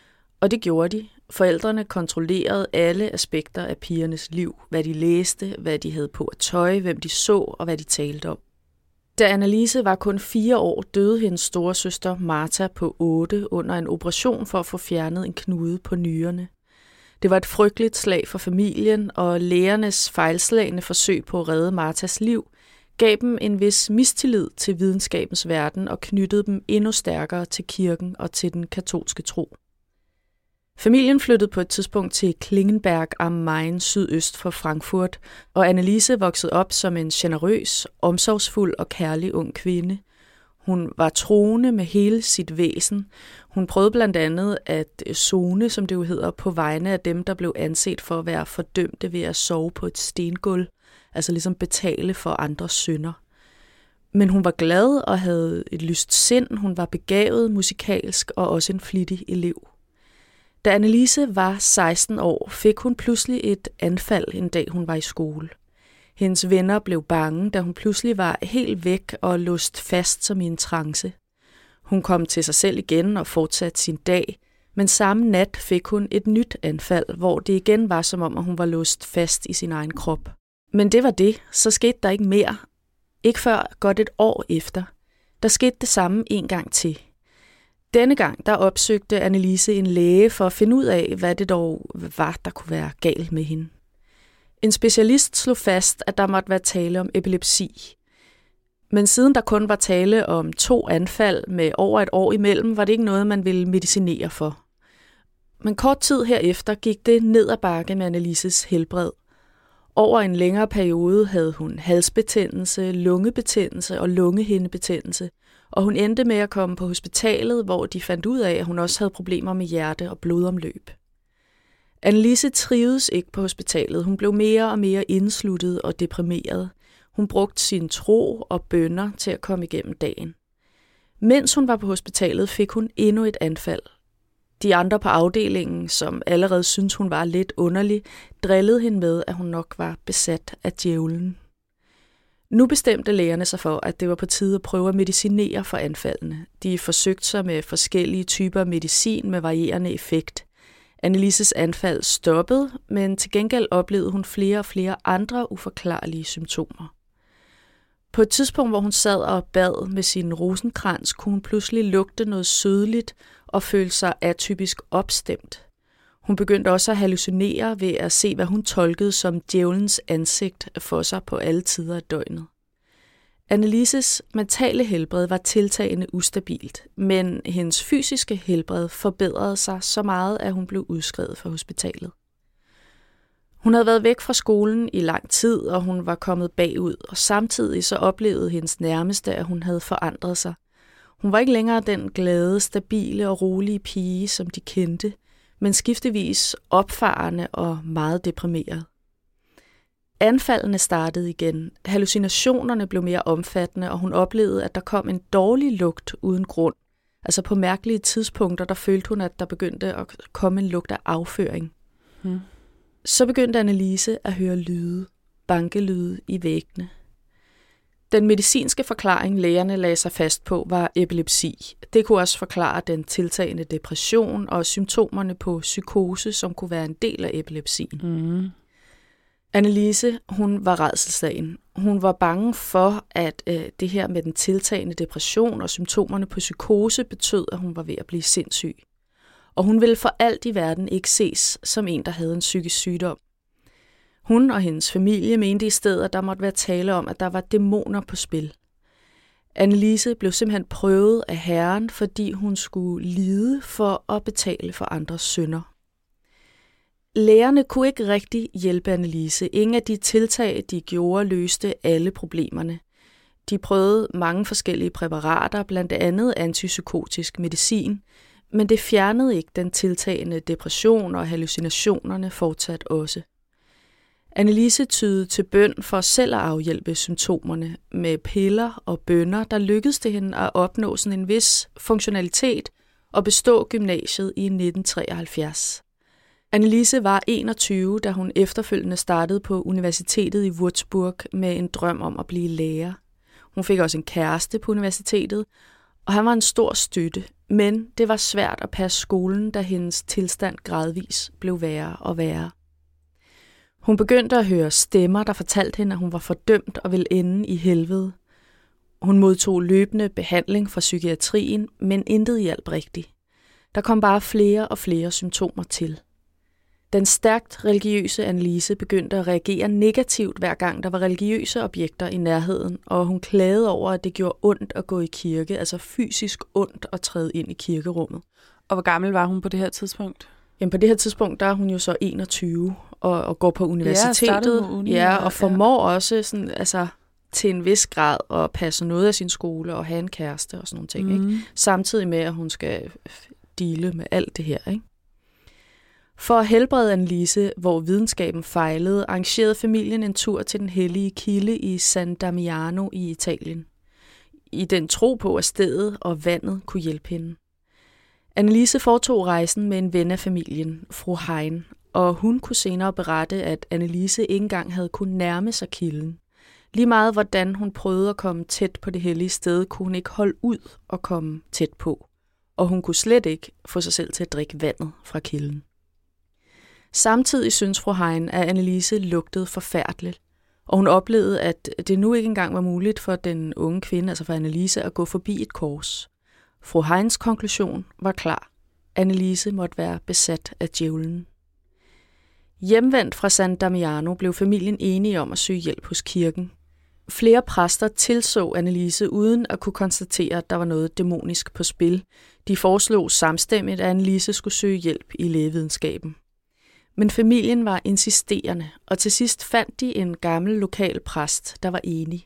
Og det gjorde de. Forældrene kontrollerede alle aspekter af pigernes liv, hvad de læste, hvad de havde på at tøj, hvem de så og hvad de talte om. Da Annelise var kun 4 år, døde hendes storesøster Martha på 8 under en operation for at få fjernet en knude på nyrerne. Det var et frygteligt slag for familien, og lægernes fejlslagne forsøg på at redde Marthas liv gav dem en vis mistillid til videnskabens verden og knyttede dem endnu stærkere til kirken og til den katolske tro. Familien flyttede på et tidspunkt til Klingenberg am Main sydøst for Frankfurt, og Annelise voksede op som en generøs, omsorgsfuld og kærlig ung kvinde. Hun var troende med hele sit væsen. Hun prøvede blandt andet at sone, som det jo hedder, på vegne af dem, der blev anset for at være fordømte ved at sove på et stengulv, altså ligesom betale for andres synder. Men hun var glad og havde et lyst sind. Hun var begavet, musikalsk og også en flittig elev. Da Annelise var 16 år, fik hun pludselig et anfald en dag, hun var i skole. Hendes venner blev bange, da hun pludselig var helt væk og låst fast som i en trance. Hun kom til sig selv igen og fortsatte sin dag, men samme nat fik hun et nyt anfald, hvor det igen var som om, at hun var låst fast i sin egen krop. Men det var det, så skete der ikke mere. Ikke før godt et år efter. Der skete det samme en gang til. Denne gang der opsøgte Annelise en læge for at finde ud af, hvad det dog var, der kunne være galt med hende. En specialist slog fast, at der måtte være tale om epilepsi. Men siden der kun var tale om 2 anfald med over et år imellem, var det ikke noget, man ville medicinere for. Men kort tid herefter gik det ned ad bakke med Annelises helbred. Over en længere periode havde hun halsbetændelse, lungebetændelse og lungehindebetændelse, og hun endte med at komme på hospitalet, hvor de fandt ud af, at hun også havde problemer med hjerte og blodomløb. Annelise trivedes ikke på hospitalet. Hun blev mere og mere indsluttet og deprimeret. Hun brugte sin tro og bønner til at komme igennem dagen. Mens hun var på hospitalet, fik hun endnu et anfald. De andre på afdelingen, som allerede syntes, hun var lidt underlig, drillede hende med, at hun nok var besat af djævlen. Nu bestemte lægerne sig for, at det var på tide at prøve at medicinere for anfaldene. De forsøgte sig med forskellige typer medicin med varierende effekt. Annelises anfald stoppede, men til gengæld oplevede hun flere og flere andre uforklarlige symptomer. På et tidspunkt, hvor hun sad og bad med sin rosenkrans, kunne hun pludselig lugte noget sødligt og føle sig atypisk opstemt. Hun begyndte også at hallucinere ved at se, hvad hun tolkede som djævelens ansigt for sig på alle tider af døgnet. Annelises mentale helbred var tiltagende ustabilt, men hendes fysiske helbred forbedrede sig så meget, at hun blev udskrevet fra hospitalet. Hun havde været væk fra skolen i lang tid, og hun var kommet bagud, og samtidig så oplevede hendes nærmeste, at hun havde forandret sig. Hun var ikke længere den glade, stabile og rolige pige, som de kendte, men skiftevis opfarende og meget deprimeret. Anfaldene startede igen. Hallucinationerne blev mere omfattende, og hun oplevede, at der kom en dårlig lugt uden grund. Altså på mærkelige tidspunkter, der følte hun, at der begyndte at komme en lugt af afføring. Så begyndte Annelise at høre lyde, bankelyde i væggene. Den medicinske forklaring, lægerne lagde sig fast på, var epilepsi. Det kunne også forklare den tiltagende depression og symptomerne på psykose, som kunne være en del af epilepsien. Annelise, hun var rædselsslagen. Hun var bange for, at det her med den tiltagende depression og symptomerne på psykose betød, at hun var ved at blive sindssyg. Og hun ville for alt i verden ikke ses som en, der havde en psykisk sygdom. Hun og hendes familie mente i stedet, at der måtte være tale om, at der var dæmoner på spil. Annelise blev simpelthen prøvet af Herren, fordi hun skulle lide for at betale for andres synder. Lægerne kunne ikke rigtig hjælpe Annelise. Ingen af de tiltag, de gjorde, løste alle problemerne. De prøvede mange forskellige præparater, blandt andet antipsykotisk medicin, men det fjernede ikke den tiltagende depression, og hallucinationerne fortsat også. Annelise tydede til bøn for selv at afhjælpe symptomerne. Med piller og bønner, der lykkedes det hende at opnå sådan en vis funktionalitet og bestå gymnasiet i 1973. Annelise var 21, da hun efterfølgende startede på universitetet i Würzburg med en drøm om at blive lærer. Hun fik også en kæreste på universitetet, og han var en stor støtte, men det var svært at passe skolen, da hendes tilstand gradvis blev værre og værre. Hun begyndte at høre stemmer, der fortalte hende, at hun var fordømt og ville ende i helvede. Hun modtog løbende behandling fra psykiatrien, men intet hjalp rigtigt. Der kom bare flere og flere symptomer til. Den stærkt religiøse Annelise begyndte at reagere negativt, hver gang der var religiøse objekter i nærheden, og hun klagede over, at det gjorde ondt at gå i kirke, altså fysisk ondt at træde ind i kirkerummet. Og hvor gammel var hun på det her tidspunkt? Jamen på det her tidspunkt, der er hun jo så 21 og går på universitetet, og formår også sådan, altså, til en vis grad at passe noget af sin skole og have en kæreste og sådan nogle ting. Ikke? Samtidig med, at hun skal deale med alt det her, ikke? For at helbrede Annelise, hvor videnskaben fejlede, arrangerede familien en tur til den hellige kilde i San Damiano i Italien. I den tro på, at stedet og vandet kunne hjælpe hende. Annelise foretog rejsen med en ven af familien, fru Hein, og hun kunne senere berette, at Annelise ikke engang havde kunnet nærme sig kilden. Lige meget hvordan hun prøvede at komme tæt på det hellige sted, kunne hun ikke holde ud og komme tæt på. Og hun kunne slet ikke få sig selv til at drikke vandet fra kilden. Samtidig synes fru Hein, at Annelise lugtede forfærdeligt, og hun oplevede, at det nu ikke engang var muligt for den unge kvinde, altså for Annelise, at gå forbi et kors. Fru Heins konklusion var klar. Annelise måtte være besat af djævlen. Hjemvendt fra San Damiano blev familien enige om at søge hjælp hos kirken. Flere præster tilså Annelise uden at kunne konstatere, at der var noget dæmonisk på spil. De foreslog samstemmigt, at Annelise skulle søge hjælp i lægevidenskaben. Men familien var insisterende, og til sidst fandt de en gammel lokal præst, der var enig.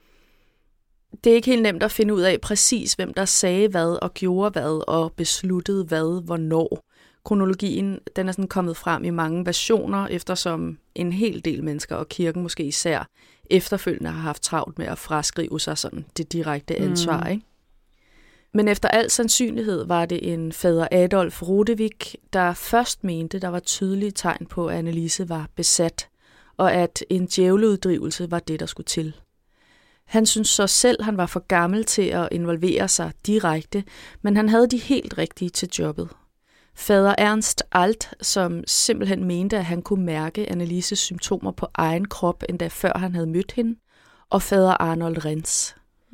Det er ikke helt nemt at finde ud af præcis, hvem der sagde hvad og gjorde hvad og besluttede hvad, hvornår. Kronologien den er sådan kommet frem i mange versioner, eftersom en hel del mennesker, og kirken måske især, efterfølgende har haft travlt med at fraskrive sig sådan det direkte ansvar, ikke? Men efter al sandsynlighed var det en fader Adolf Rodevik, der først mente, der var tydelige tegn på, at Annelise var besat, og at en djævleuddrivelse var det, der skulle til. Han synes så selv, han var for gammel til at involvere sig direkte, men han havde de helt rigtige til jobbet. Fader Ernst Alt, som simpelthen mente, at han kunne mærke Annelises symptomer på egen krop, endda før han havde mødt hende, og fader Arnold Renz.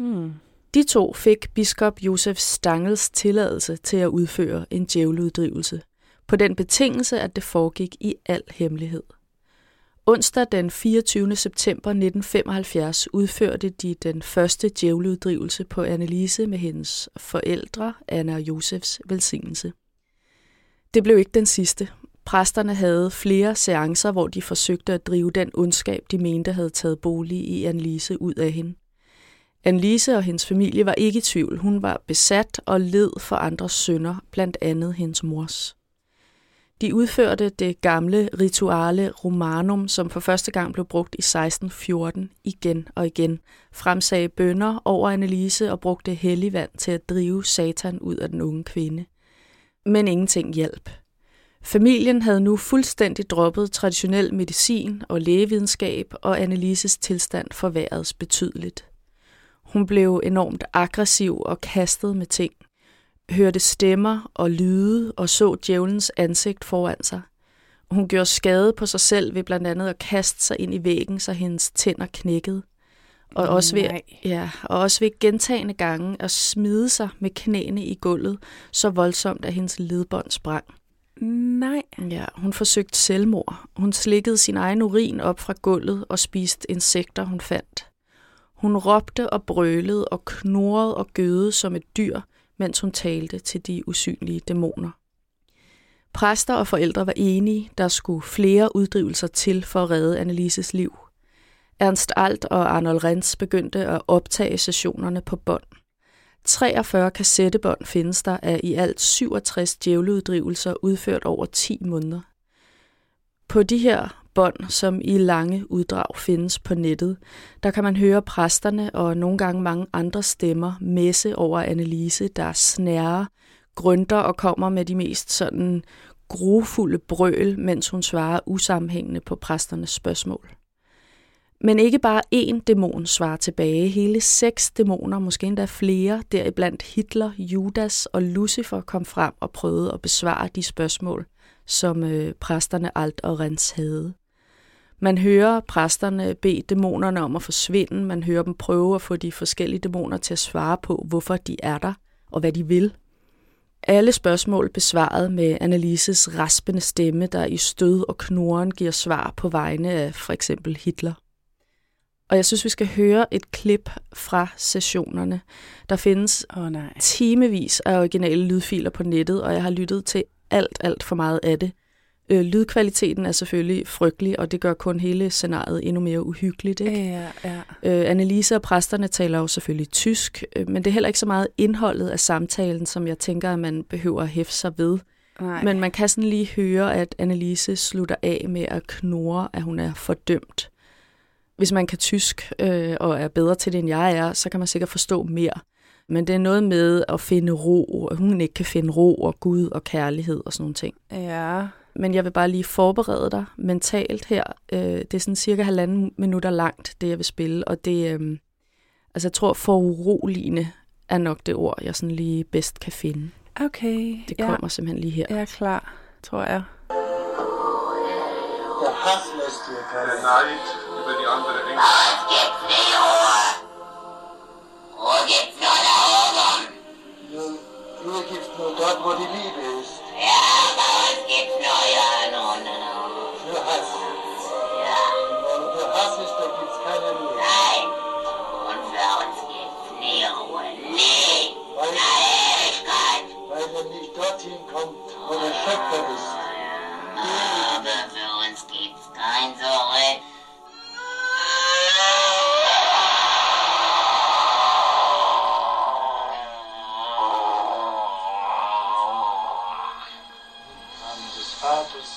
De to fik biskop Josef Stangels tilladelse til at udføre en djævleuddrivelse, på den betingelse, at det foregik i al hemmelighed. Onsdag den 24. september 1975 udførte de den første djævleuddrivelse på Annelise med hendes forældre, Anna og Josefs velsignelse. Det blev ikke den sidste. Præsterne havde flere seancer, hvor de forsøgte at drive den ondskab, de mente havde taget bolig i Annelise ud af hende. Annelise og hendes familie var ikke i tvivl. Hun var besat og led for andres synder, blandt andet hendes mors. De udførte det gamle rituale Romanum, som for første gang blev brugt i 1614 igen og igen, fremsagde bønner over Annelise og brugte helligvand til at drive Satan ud af den unge kvinde. Men ingenting hjalp. Familien havde nu fuldstændig droppet traditionel medicin og lægevidenskab, og Annelises tilstand forværredes betydeligt. Hun blev enormt aggressiv og kastet med ting, hørte stemmer og lyde og så djævelens ansigt foran sig. Hun gjorde skade på sig selv ved blandt andet at kaste sig ind i væggen, så hendes tænder knækkede. Og også ved gentagne gange at smide sig med knæene i gulvet, så voldsomt at hendes ledbånd sprang. Nej. Ja, hun forsøgte selvmord. Hun slikkede sin egen urin op fra gulvet og spiste insekter, hun fandt. Hun råbte og brølede og knurrede og gøede som et dyr, mens hun talte til de usynlige dæmoner. Præster og forældre var enige, der skulle flere uddrivelser til for at redde Annelises liv. Ernst Alt og Arnold Renz begyndte at optage sessionerne på bånd. 43 kassettebånd findes der af i alt 67 djævleuddrivelser udført over 10 måneder. På de her bånd, som i lange uddrag findes på nettet, der kan man høre præsterne og nogle gange mange andre stemmer messe over Annelise, der snærer, grønter og kommer med de mest sådan grufulde brøl, mens hun svarer usammenhængende på præsternes spørgsmål. Men ikke bare én dæmon svarer tilbage. Hele 6 dæmoner, måske endda flere, deriblandt Hitler, Judas og Lucifer kom frem og prøvede at besvare de spørgsmål, som præsterne Alt og Renz havde. Man hører præsterne bede dæmonerne om at forsvinde, man hører dem prøve at få de forskellige dæmoner til at svare på, hvorfor de er der og hvad de vil. Alle spørgsmål besvaret med Annelises raspende stemme, der i stød og knurren giver svar på vegne af for eksempel Hitler. Og jeg synes, vi skal høre et klip fra sessionerne. Der findes timevis af originale lydfiler på nettet, og jeg har lyttet til alt for meget af det. Lydkvaliteten er selvfølgelig frygtelig, og det gør kun hele scenariet endnu mere uhyggeligt. Ikke? Ja. Annelise og præsterne taler jo selvfølgelig tysk, men det er heller ikke så meget indholdet af samtalen, som jeg tænker, at man behøver at hæfte sig ved. Nej. Men man kan sådan lige høre, at Annelise slutter af med at knurre, at hun er fordømt. Hvis man kan tysk og er bedre til det, end jeg er, så kan man sikkert forstå mere. Men det er noget med at finde ro, at hun ikke kan finde ro og Gud og kærlighed og sådan nogle ting. Ja. Men jeg vil bare lige forberede dig mentalt her. Det er sådan cirka 1,5 minutter langt, det jeg vil spille. Og det, altså jeg tror, foruroligende er nok det ord, jeg sådan lige bedst kan finde. Okay. Det kommer simpelthen lige her. Jeg er klar, tror jeg. Der Hass lässt dir keine Neid über die andere Engel. Was gibt's nicht, Junge? Wo gibt's nur da oben? Hier gibt's nur dort, wo die Liebe ist. Ja, bei uns gibt's nur ja für Hass. Ja. Und wo der Hass ist, da gibt's keine Ruhe. Nein. Und für uns gibt's nie Ruhe. Nie. In aller Ewigkeit. Weil er nicht dorthin kommt, wo der Schöpfer ist. Aber für uns gibt's kein Zurück. Namen des Vaters.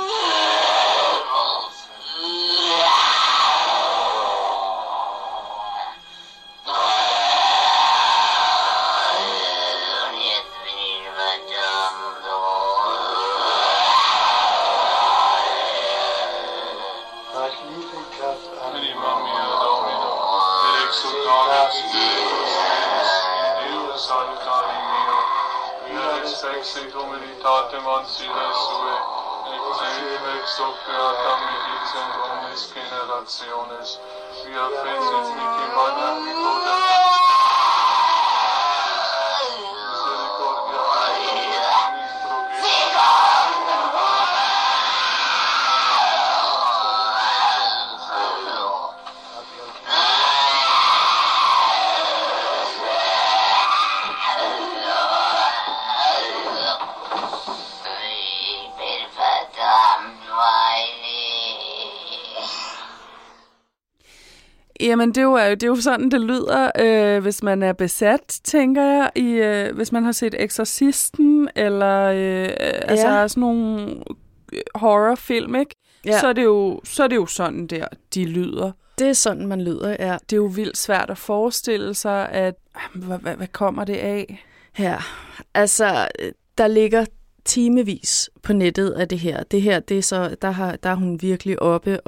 Jamen, det er jo sådan, det lyder, hvis man er besat, tænker jeg, hvis man har set Exorcisten, eller altså sådan nogle horrorfilm, ikke? Ja. Så er det jo sådan der, de lyder. Det er sådan, man lyder, ja. Det er jo vildt svært at forestille sig, at hvad kommer det af? Ja, altså, der ligger timevis på nettet af det her. Det her, det er så, der er hun virkelig oppe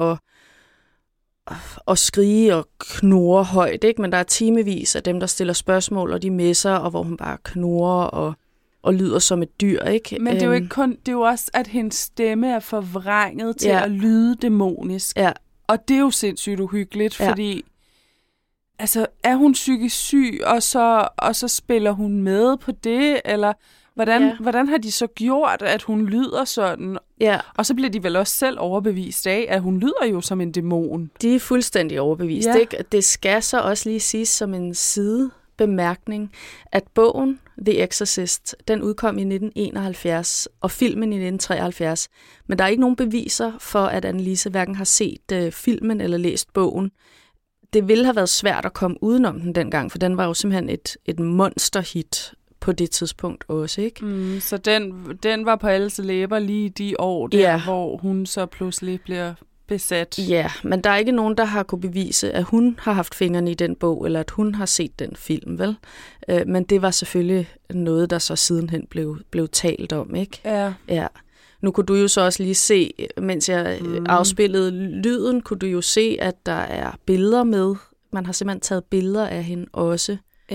og skrige og knurre højt, ikke? Men der er timevis af dem, der stiller spørgsmål, og de messer, og hvor hun bare knurrer og lyder som et dyr, ikke? Men det er jo ikke kun, det er jo også, at hendes stemme er forvrænget til at lyde dæmonisk. Ja. Og det er jo sindssygt uhyggeligt, fordi altså, er hun psykisk syg, og så spiller hun med på det, eller hvordan har de så gjort, at hun lyder sådan? Ja. Og så bliver de vel også selv overbevist af, at hun lyder jo som en dæmon. De er fuldstændig overbevist, ikke? Det skal så også lige siges som en side bemærkning, at bogen The Exorcist, den udkom i 1971, og filmen i 1973. Men der er ikke nogen beviser for, at Annelise hverken har set filmen eller læst bogen. Det ville have været svært at komme udenom den dengang, for den var jo simpelthen et monsterhit på det tidspunkt også, ikke? Så den var på alles læber lige de år der, hvor hun så pludselig bliver besat. Ja, men der er ikke nogen, der har kunne bevise, at hun har haft fingrene i den bog, eller at hun har set den film, vel? Men det var selvfølgelig noget, der så sidenhen blev talt om, ikke? Ja. Nu kunne du jo så også lige se, mens jeg afspillede lyden, kunne du jo se, at der er billeder med. Man har simpelthen taget billeder af hende også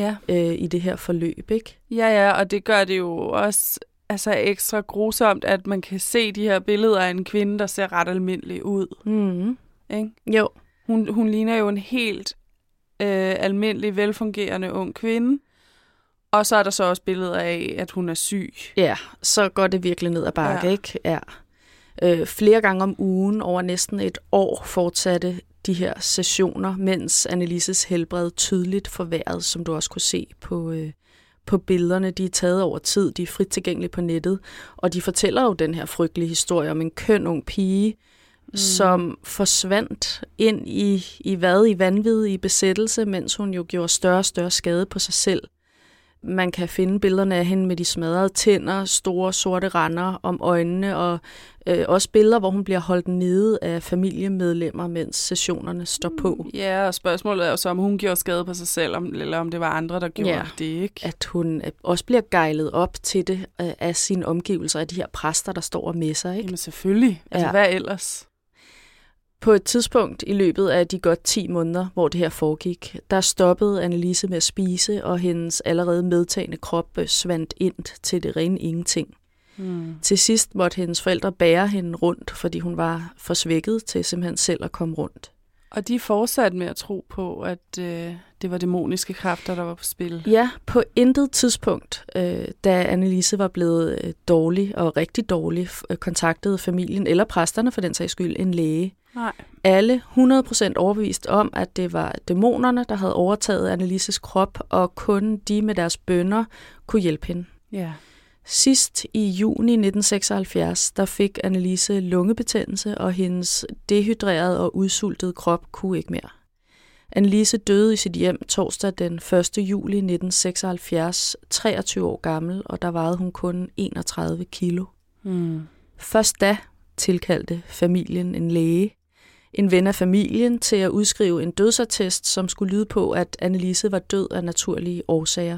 i det her forløb, ikke? Ja, og det gør det jo også ekstra grusomt, at man kan se de her billeder af en kvinde, der ser ret almindelig ud. Ikke? Jo. Hun ligner jo en helt almindelig, velfungerende ung kvinde. Og så er der så også billeder af, at hun er syg. Ja, så går det virkelig ned ad bakke, ikke? Ja. Flere gange om ugen over næsten et år fortsatte de her sessioner, mens Annelises helbred tydeligt forværret, som du også kunne se på billederne. De er taget over tid, de er frit tilgængelige på nettet, og de fortæller jo den her frygtelige historie om en køn ung pige, som forsvandt ind i vanvid, i besættelse, mens hun jo gjorde større og større skade på sig selv. Man kan finde billederne af hende med de smadrede tænder, store sorte render om øjnene, og også billeder, hvor hun bliver holdt nede af familiemedlemmer, mens sessionerne står på. Ja, og spørgsmålet er jo så, om hun gjorde skade på sig selv, eller om det var andre, der gjorde det, ikke? At hun også bliver gejlet op til det af sine omgivelser, af de her præster, der står og messer, ikke? Jamen selvfølgelig. Altså, hvad ellers? På et tidspunkt i løbet af de godt 10 måneder, hvor det her foregik, der stoppede Annelise med at spise, og hendes allerede medtagende krop svandt ind til det rene ingenting. Til sidst måtte hendes forældre bære hende rundt, fordi hun var for svækket til simpelthen selv at komme rundt. Og de fortsatte med at tro på, at det var dæmoniske kræfter, der var på spil? Ja, på intet tidspunkt, da Annelise var blevet dårlig og rigtig dårlig, kontaktede familien eller præsterne for den sags skyld en læge. Nej. Alle 100% overbevist om, at det var dæmonerne, der havde overtaget Annelises krop, og kun de med deres bønner kunne hjælpe hende. Ja. Sidst i juni 1976, der fik Annelise lungebetændelse, og hendes dehydrerede og udsultede krop kunne ikke mere. Annelise døde i sit hjem torsdag den 1. juli 1976, 23 år gammel, og der vejede hun kun 31 kilo. Først da tilkaldte familien en læge, en ven af familien, til at udskrive en dødsattest, som skulle lyde på, at Annelise var død af naturlige årsager.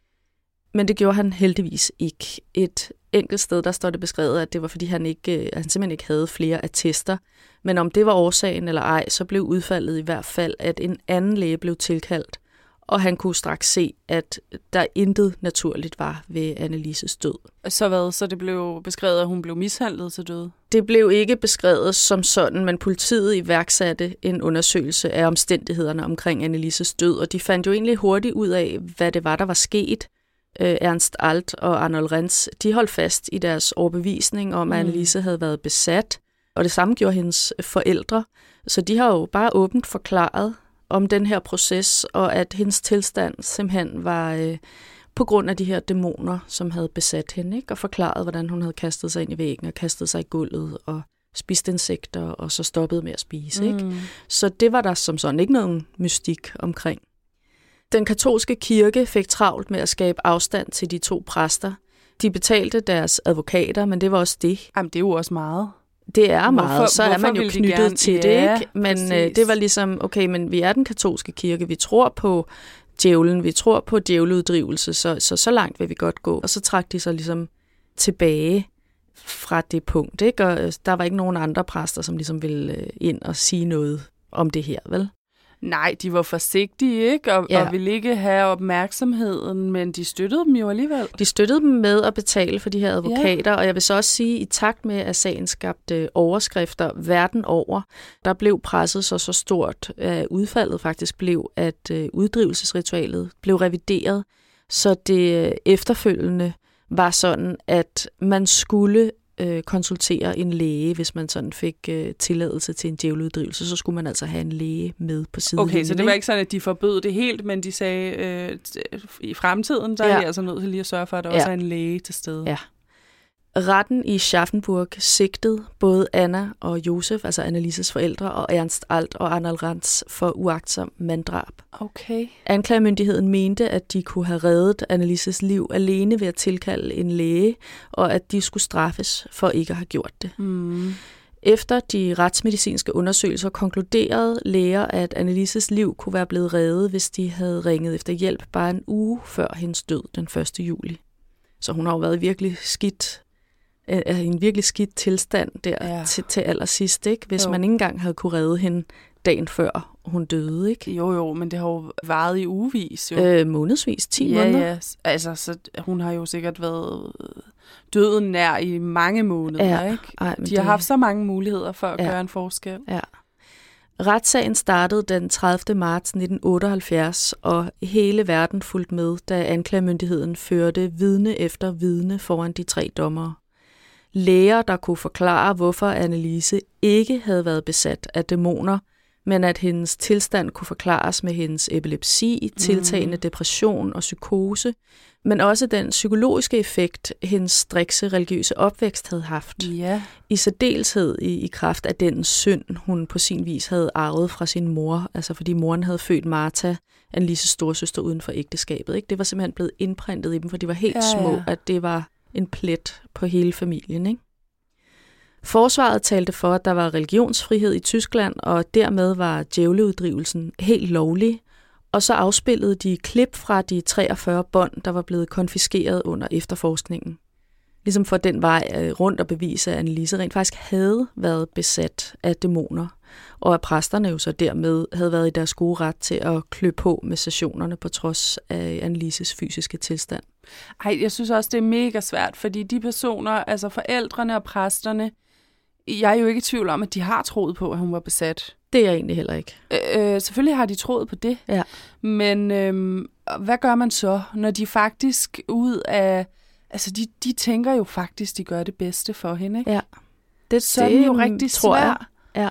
Men det gjorde han heldigvis ikke. Et enkelt sted, der står det beskrevet, at det var, fordi han simpelthen ikke havde flere attester. Men om det var årsagen eller ej, så blev udfaldet i hvert fald, at en anden læge blev tilkaldt, og han kunne straks se, at der intet naturligt var ved Annelises død. Så det blev beskrevet, at hun blev mishandlet til død? Det blev ikke beskrevet som sådan, men politiet iværksatte en undersøgelse af omstændighederne omkring Annelises død, og de fandt jo egentlig hurtigt ud af, hvad det var, der var sket. Ernst Alt og Arnold Renz, de holdt fast i deres overbevisning om, at Annelise havde været besat, og det samme gjorde hendes forældre. Så de har jo bare åbent forklaret om den her proces, og at hendes tilstand simpelthen var på grund af de her dæmoner, som havde besat hende, ikke? Og forklaret, hvordan hun havde kastet sig ind i væggen og kastet sig i gulvet og spist insekter, og så stoppet med at spise. Ikke? Så det var der som sådan ikke nogen mystik omkring. Den katolske kirke fik travlt med at skabe afstand til de 2 præster. De betalte deres advokater, men det var også det. Jamen, det er jo også meget. Det er meget, så er man jo knyttet til det, ikke? Men det var ligesom, okay, men vi er den katolske kirke, vi tror på djævlen, vi tror på djævleuddrivelse, så langt vil vi godt gå. Og så trak de sig ligesom tilbage fra det punkt, ikke? Og der var ikke nogen andre præster, som ligesom ville ind og sige noget om det her, vel? Nej, de var forsigtige, ikke? Og ville ikke have opmærksomheden, men de støttede dem jo alligevel. De støttede dem med at betale for de her advokater, og jeg vil så også sige, i takt med, at sagen skabte overskrifter verden over, der blev presset så stort, at udfaldet faktisk blev, at uddrivelsesritualet blev revideret, så det efterfølgende var sådan, at man skulle konsultere en læge, hvis man sådan fik tilladelse til en djævleuddrivelse. Så skulle man altså have en læge med på sidelinjen. Okay, så det var ikke sådan, at de forbød det helt, men de sagde, i fremtiden, der er I altså nødt til lige at sørge for, at der også er en læge til stede. Ja. Retten i Schaffenburg sigtede både Anna og Josef, altså Annelises forældre, og Ernst Alt og Arnold Rantz for uagtsom manddrab. Okay. Anklagemyndigheden mente, at de kunne have reddet Annelises liv alene ved at tilkalde en læge, og at de skulle straffes for ikke at have gjort det. Efter de retsmedicinske undersøgelser konkluderede læger, at Annelises liv kunne være blevet reddet, hvis de havde ringet efter hjælp bare en uge før hendes død den 1. juli. Så hun har jo været virkelig skidt. Er i en virkelig skidt tilstand der til allersidst, ikke? Hvis man ikke engang havde kunne redde hende dagen før hun døde, ikke? Jo, men det har jo varet i ugevis, jo. Månedsvis, 10 måneder. Ja, altså, så hun har jo sikkert været døden nær i mange måneder, ikke? De har haft så mange muligheder for at gøre en forskel. Ja. Retssagen startede den 30. marts 1978, og hele verden fulgte med, da anklagemyndigheden førte vidne efter vidne foran de 3 dommere. Læger, der kunne forklare, hvorfor Annelise ikke havde været besat af dæmoner, men at hendes tilstand kunne forklares med hendes epilepsi, tiltagende depression og psykose, men også den psykologiske effekt, hendes strikse religiøse opvækst havde haft. Ja. I særdeleshed i kraft af den synd, hun på sin vis havde arvet fra sin mor, altså fordi moren havde født Martha, Annelises storesøster uden for ægteskabet. Ikke? Det var simpelthen blevet indprintet i dem, for de var helt små, at det var en plet på hele familien, ikke? Forsvaret talte for, at der var religionsfrihed i Tyskland, og dermed var djævleuddrivelsen helt lovlig. Og så afspillede de klip fra de 43 bånd, der var blevet konfiskeret under efterforskningen. Ligesom for den vej rundt og bevise, at Annelise rent faktisk havde været besat af dæmoner, og at præsterne jo så dermed havde været i deres gode ret til at klø på med sessionerne på trods af Annelises fysiske tilstand. Ej, jeg synes også, det er mega svært, fordi de personer, altså forældrene og præsterne, jeg er jo ikke i tvivl om, at de har troet på, at hun var besat. Det er jeg egentlig heller ikke. Selvfølgelig har de troet på det, men hvad gør man så, når de faktisk ud af... Altså, de tænker jo faktisk, de gør det bedste for hende, ikke? Ja. Så er det jo rigtig svært. Ja.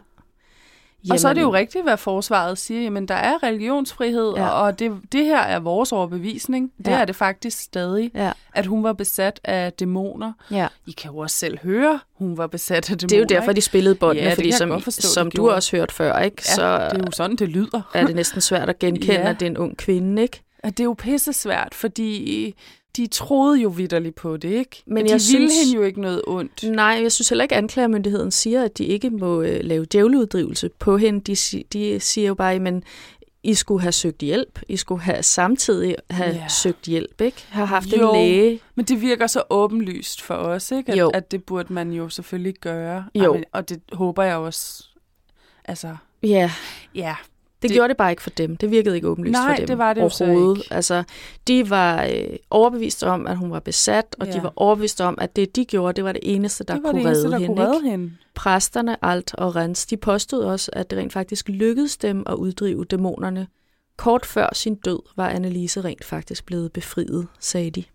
Og så er det jo rigtigt, hvad forsvaret siger. Jamen, der er religionsfrihed, og det her er vores overbevisning. Det er det faktisk stadig, at hun var besat af dæmoner. Ja. I kan jo også selv høre, hun var besat af dæmoner. Det er jo derfor, ikke? de spillede båndene, fordi forstå, som du også hørt før, ikke? Ja, så det er jo sådan, det lyder. Er det næsten svært at genkende, at det er en ung kvinde, ikke? Det er jo pissesvært, fordi... De troede jo vitterligt på det, ikke? Men de ville hende jo ikke noget ondt. Nej, jeg synes heller ikke, at anklagemyndigheden siger, at de ikke må lave djævleuddrivelse på hende. De siger jo bare, at I skulle have søgt hjælp. I skulle have samtidig søgt hjælp, ikke? Have haft en læge. Men det virker så åbenlyst for os, ikke? At det burde man jo selvfølgelig gøre. Jo. Og det håber jeg også. Altså. Ja. Ja. Det gjorde det bare ikke for dem. Det virkede ikke åbenlyst for dem. Nej, det var det jo så ikke. Altså, de var overbevist om, at hun var besat, og de var overbevist om, at det, de gjorde, det var det eneste, der kunne redde hende. Præsterne, Alt og Rantz, de påstod også, at det rent faktisk lykkedes dem at uddrive dæmonerne. Kort før sin død var Annelise rent faktisk blevet befriet, sagde de.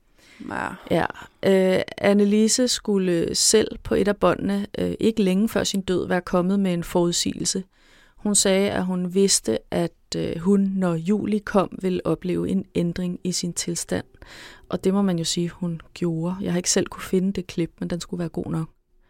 Ja. Annelise skulle selv på et af båndene, ikke længe før sin død, være kommet med en forudsigelse. Hun sagde, at hun vidste, at hun, når juli kom, ville opleve en ændring i sin tilstand. Og det må man jo sige, hun gjorde. Jeg har ikke selv kunne finde det klip, men den skulle være god nok.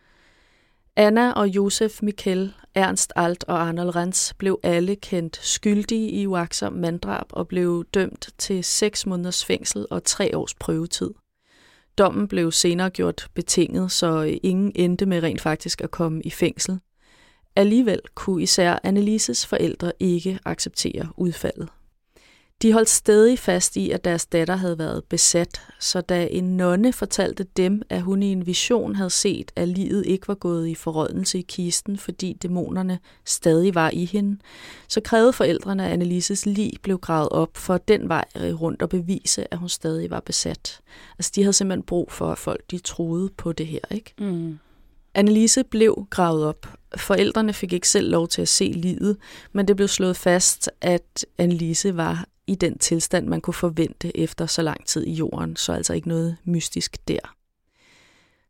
Anna og Josef Mikkel, Ernst Alt og Arnold Rantz blev alle kendt skyldige i uagtsom manddrab og blev dømt til 6 måneders fængsel og 3 års prøvetid. Dommen blev senere gjort betinget, så ingen endte med rent faktisk at komme i fængsel. Alligevel kunne især Annelises forældre ikke acceptere udfaldet. De holdt stadig fast i, at deres datter havde været besat, så da en nonne fortalte dem, at hun i en vision havde set, at livet ikke var gået i forrådnelse i kisten, fordi dæmonerne stadig var i hende, så krævede forældrene, at Annelises lig blev gravet op for den vej rundt og bevise, at hun stadig var besat. Altså, de havde simpelthen brug for, at folk de troede på det her, ikke? Mm. Annelise blev gravet op. Forældrene fik ikke selv lov til at se liget, men det blev slået fast, at Annelise var i den tilstand, man kunne forvente efter så lang tid i jorden, så altså ikke noget mystisk der.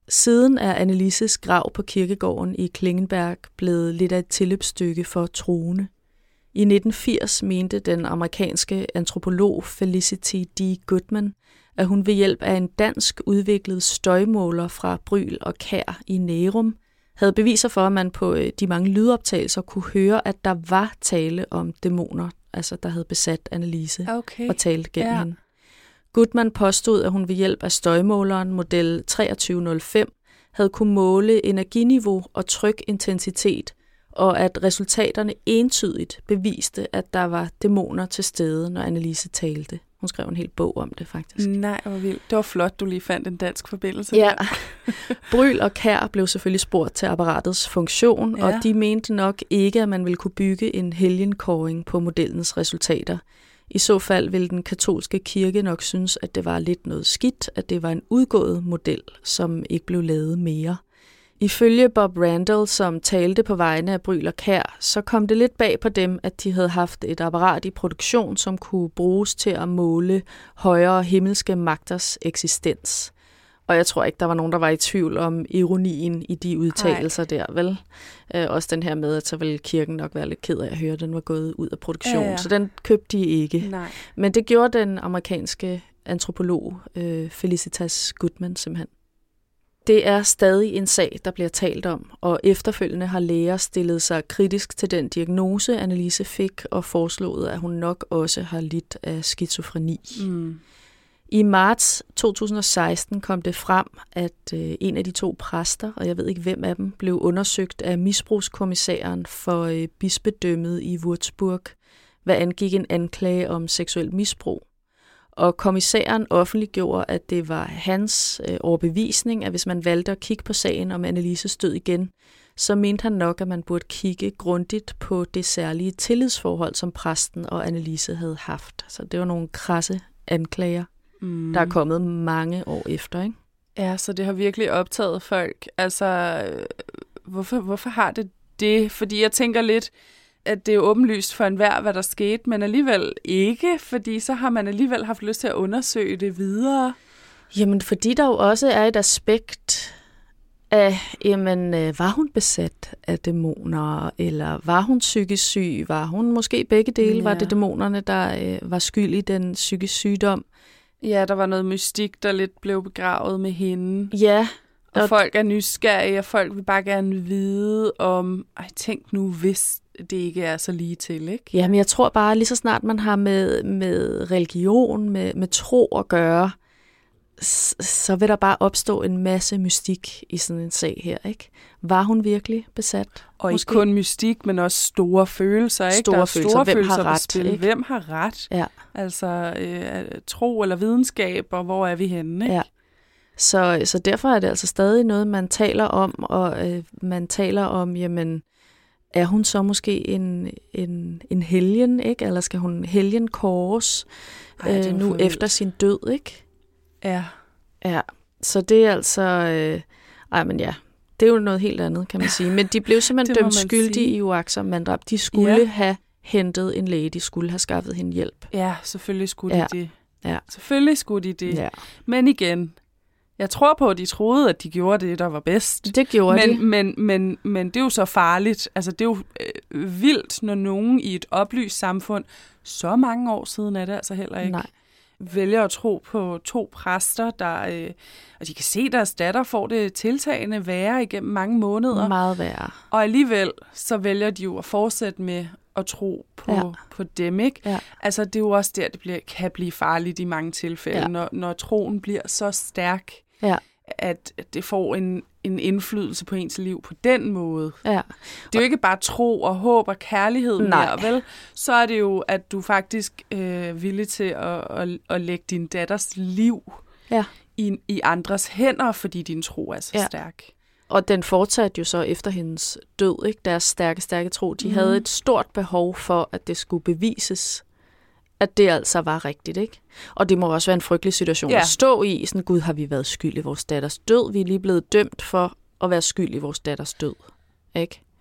Siden er Annelises grav på kirkegården i Klingenberg blevet lidt af et tilløbsstykke for troende. I 1980 mente den amerikanske antropolog Felicity D. Goodman, at hun ved hjælp af en dansk udviklet støjmåler fra Bryl og Kær i Nærum havde beviser for, at man på de mange lydoptagelser kunne høre, at der var tale om dæmoner, altså der havde besat Annelise og talt gennem hende. Goodman påstod, at hun ved hjælp af støjmåleren model 2305 havde kunne måle energiniveau og trykintensitet, og at resultaterne entydigt beviste, at der var dæmoner til stede, når Annelise talte. Hun skrev en hel bog om det, faktisk. Nej, hvor vildt. Det var flot, du lige fandt en dansk forbindelse. Ja. Bryl og Kær blev selvfølgelig spurgt til apparatets funktion, og de mente nok ikke, at man ville kunne bygge en helgenkåring på modellens resultater. I så fald ville den katolske kirke nok synes, at det var lidt noget skidt, at det var en udgået model, som ikke blev lavet mere. Ifølge Bob Randall, som talte på vegne af Bryl og Kær, så kom det lidt bag på dem, at de havde haft et apparat i produktion, som kunne bruges til at måle højere himmelske magters eksistens. Og jeg tror ikke, der var nogen, der var i tvivl om ironien i de udtalelser der, vel? Også den her med, at så ville kirken nok være lidt ked af at høre, at den var gået ud af produktion. Ja. Så den købte de ikke. Nej. Men det gjorde den amerikanske antropolog Felicitas Goodman simpelthen. Det er stadig en sag, der bliver talt om, og efterfølgende har læger stillet sig kritisk til den diagnose, Annelise fik, og foreslået, at hun nok også har lidt af skizofreni. I marts 2016 kom det frem, at en af de 2 præster, og jeg ved ikke hvem af dem, blev undersøgt af misbrugskommissæren for bispedømmet i Würzburg, hvad angik en anklage om seksuel misbrug. Og kommissæren offentliggjorde, at det var hans overbevisning, at hvis man valgte at kigge på sagen om Annelises død igen, så mente han nok, at man burde kigge grundigt på det særlige tillidsforhold, som præsten og Annelise havde haft. Så det var nogle krasse anklager, der er kommet mange år efter, ikke? Ja, så det har virkelig optaget folk. Altså, hvorfor har det det? Fordi jeg tænker lidt, at det er åbenlyst for enhver, hvad der skete, men alligevel ikke, fordi så har man alligevel haft lyst til at undersøge det videre. Jamen, fordi der jo også er et aspekt af, jamen, var hun besat af dæmoner, eller var hun psykisk syg? Var hun måske begge dele? Ja. Var det dæmonerne, der var skyld i den psykisk sygdom? Ja, der var noget mystik, der lidt blev begravet med hende. Ja. Og folk er nysgerrige, og folk vil bare gerne vide om, tænk nu, hvis det ikke er så lige til, ikke? Jamen, jeg tror bare, lige så snart man har med religion, med tro at gøre, så vil der bare opstå en masse mystik i sådan en sag her, ikke? Var hun virkelig besat? Og ikke kun mystik, men også store følelser, ikke? Store følelser. Hvem har ret? Ikke? Hvem har ret? Ja. Altså, tro eller videnskab, og hvor er vi henne, ikke? Ja. Så derfor er det altså stadig noget, man taler om, og man taler om, jamen, er hun så måske en helgen, ikke? Eller skal hun helgenkåres nu efter sin død, ikke? Ja. Ja, så det er altså... det er jo noget helt andet, kan man sige. Men de blev simpelthen dømt skyldige i uagtsomt manddrab. De skulle have hentet en læge, de skulle have skaffet hende hjælp. Ja, selvfølgelig skulle de det. Ja. Selvfølgelig skulle de det. Ja. Men igen, jeg tror på, at de troede, at de gjorde det, der var bedst. Det gjorde de. Men det er jo så farligt. Altså, det er jo vildt, når nogen i et oplyst samfund, så mange år siden er det altså heller ikke, vælger at tro på 2 præster, der, og de kan se, at deres datter får det tiltagende værre igennem mange måneder. Meget værre. Og alligevel, så vælger de jo at fortsætte med at tro på dem, ikke? Ja. Altså, det er jo også der, det kan blive farligt i mange tilfælde, når troen bliver så stærk, at det får en indflydelse på ens liv på den måde. Ja. Det er jo ikke bare tro og håb og kærlighed mere, vel? Så er det jo, at du faktisk er villig til at lægge din datters liv i andres hænder, fordi din tro er så stærk. Og den fortsatte jo så efter hendes død, ikke? Deres stærke tro. De havde et stort behov for, at det skulle bevises, at det altså var rigtigt, ikke? Og det må også være en frygtelig situation at stå i. Sådan, Gud, har vi været skyld i vores datters død? Vi er lige blevet dømt for at være skyld i vores datters død, ikke?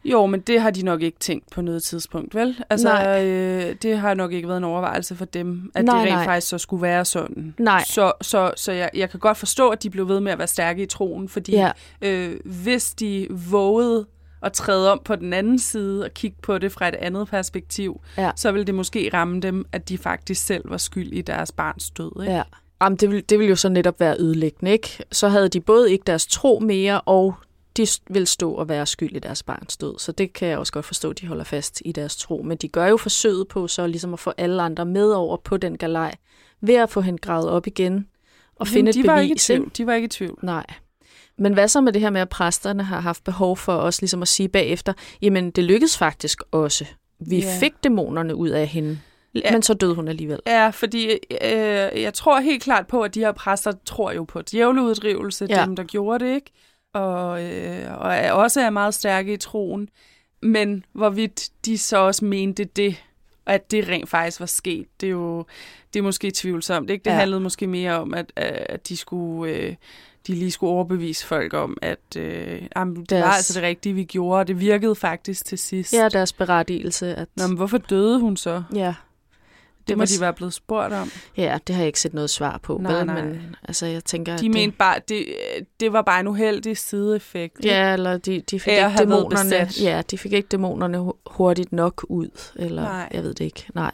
Jo, men det har de nok ikke tænkt på noget tidspunkt, vel? Altså, det har nok ikke været en overvejelse for dem, at det rent faktisk så skulle være sådan. Nej. Så jeg kan godt forstå, at de blev ved med at være stærke i troen, fordi hvis de vågede at træde om på den anden side og kigge på det fra et andet perspektiv, så ville det måske ramme dem, at de faktisk selv var skyld i deres barns død. Ikke? Ja. Jamen, det ville jo så netop være ødelæggende, ikke? Så havde de både ikke deres tro mere, og de vil stå og være skyld i deres barns død. Så det kan jeg også godt forstå, at de holder fast i deres tro. Men de gør jo forsøget på så ligesom at få alle andre med over på den galej, ved at få hende gravet op igen og finde et bevis. De var ikke i tvivl. Nej. Men hvad så med det her med, at præsterne har haft behov for os ligesom at sige bagefter, jamen det lykkedes faktisk også. Vi fik dæmonerne ud af hende, men så døde hun alligevel. Ja, fordi jeg tror helt klart på, at de her præster tror jo på djævleuddrivelse, dem der gjorde det, ikke? Og også er meget stærke i troen. Men hvorvidt de så også mente det, at det rent faktisk var sket, det er måske tvivlsomt. Ikke? Det handlede måske mere om, at de skulle... de lige skulle overbevise folk om, at det var altså det rigtige, vi gjorde, og det virkede faktisk til sidst. Ja, deres berettigelse. At... Nå, men hvorfor døde hun så? Ja. Det må de være blevet spurgt om. Ja, det har jeg ikke set noget svar på. Nej. Men altså, jeg tænker, de mente bare, det var bare en uheldig sideeffekt. Ja, eller de fik ikke dæmonerne. Ja, de fik ikke dæmonerne hurtigt nok ud, eller jeg ved det ikke. Nej.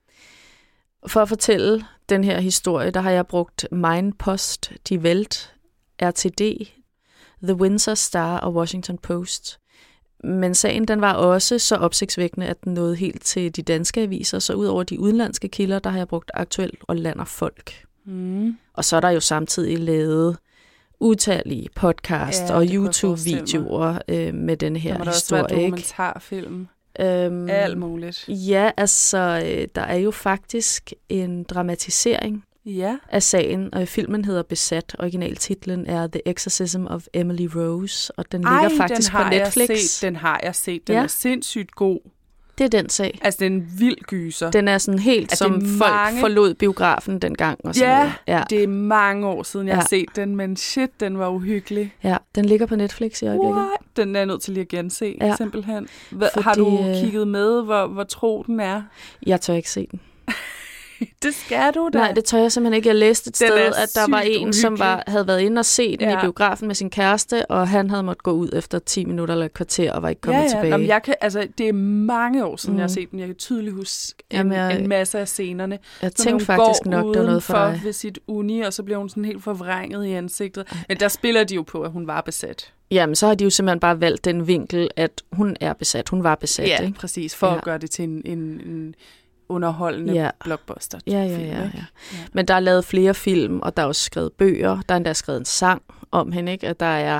For at fortælle den her historie, der har jeg brugt Mindpost, Die Welt, RTD, The Windsor Star og Washington Post. Men sagen den var også så opsigtsvækkende, at den nåede helt til de danske aviser, så ud over de udenlandske kilder, der har jeg brugt Aktuelt og Land og Folk. Mm. Og så er der jo samtidig lavet utallige podcast og YouTube-videoer med den her historie. Der må også være dokumentarfilm. Alt muligt. Ja, altså, der er jo faktisk en dramatisering af sagen, og filmen hedder Besat. Originaltitlen er The Exorcism of Emily Rose, og den ligger faktisk på Netflix. Den har jeg set. Den er sindssygt god. Det er den sag. Altså, det er en vild gyser. Den er sådan helt, altså, som folk forlod biografen dengang. Og sådan noget. Ja, det er mange år siden, jeg har set den, men shit, den var uhyggelig. Ja, den ligger på Netflix i øjeblikket. What? Den er jeg nødt til lige at gense, simpelthen. Har du kigget med, hvor tro den er? Jeg tør ikke se den. Det skal du da. Nej, det tør jeg simpelthen ikke. Jeg læste et sted, at der var en, som havde været inde og set den i biografen med sin kæreste, og han havde måttet gå ud efter 10 minutter eller et kvarter og var ikke kommet tilbage. Nå, det er mange år siden, jeg har set den. Jeg kan tydeligt huske en masse af scenerne. Jeg tænkte faktisk nok, der var noget for dig. Ved sit uni, og så blev hun sådan helt forvrænget i ansigtet. Men der spiller de jo på, at hun var besat. Jamen, så har de jo simpelthen bare valgt den vinkel, at hun er besat. Hun var besat, ikke? Ja, præcis. For at gøre det til en underholdende blockbuster. Ja. Men der er lavet flere film, og der er også skrevet bøger. Der er endda skrevet en sang om hende, ikke? At der er,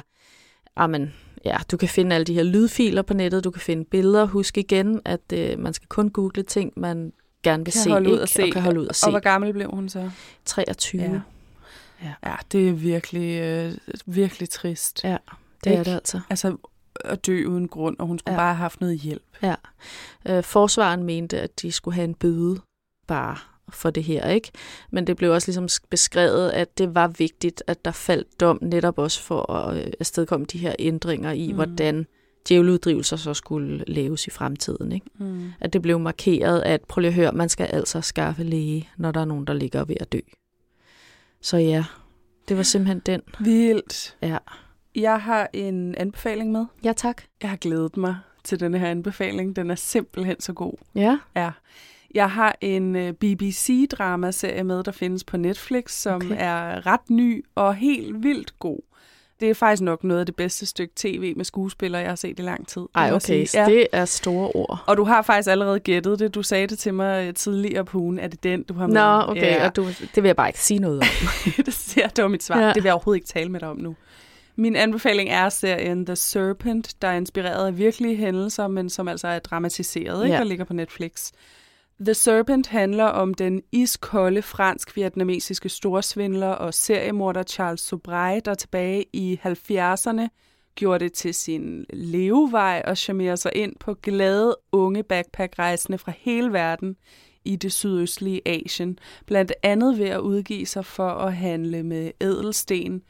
du kan finde alle de her lydfiler på nettet, du kan finde billeder. Husk igen, at man skal kun google ting, man gerne vil se, og kan holde ud og se. Og hvor gammel blev hun så? 23. Ja, det er virkelig, virkelig trist. Ja, det er det altså. Altså, at dø uden grund, og hun skulle bare have haft noget hjælp. Ja. Forsvaren mente, at de skulle have en bøde bare for det her, ikke? Men det blev også ligesom beskrevet, at det var vigtigt, at der faldt dom netop også for at afstedkomme de her ændringer i, hvordan djævleuddrivelser så skulle laves i fremtiden, ikke? At det blev markeret, at prøv lige at høre, man skal altså skaffe læge, når der er nogen, der ligger ved at dø. Så ja, det var simpelthen den. Vildt. Ja. Jeg har en anbefaling med. Ja, tak. Jeg har glædet mig til denne her anbefaling. Den er simpelthen så god. Ja? Ja. Jeg har en BBC-dramaserie med, der findes på Netflix, som er ret ny og helt vildt god. Det er faktisk nok noget af det bedste stykke tv med skuespillere, jeg har set i lang tid. Ej, okay. Ja. Det er store ord. Og du har faktisk allerede gættet det. Du sagde det til mig tidligere på ugen. Er det den, du har med? Nå, okay. Ja. Og det vil jeg bare ikke sige noget om. Det var mit svar. Ja. Det vil jeg overhovedet ikke tale med dig om nu. Min anbefaling er serien The Serpent, der er inspireret af virkelige hændelser, men som altså er dramatiseret, ikke? Og ligger på Netflix. The Serpent handler om den iskolde fransk-vietnamesiske storsvindler og seriemorder Charles Sobhraj, der tilbage i 70'erne gjorde det til sin levevej og charmerer sig ind på glade unge backpackrejsende fra hele verden i det sydøstlige Asien, blandt andet ved at udgive sig for at handle med ædelsten,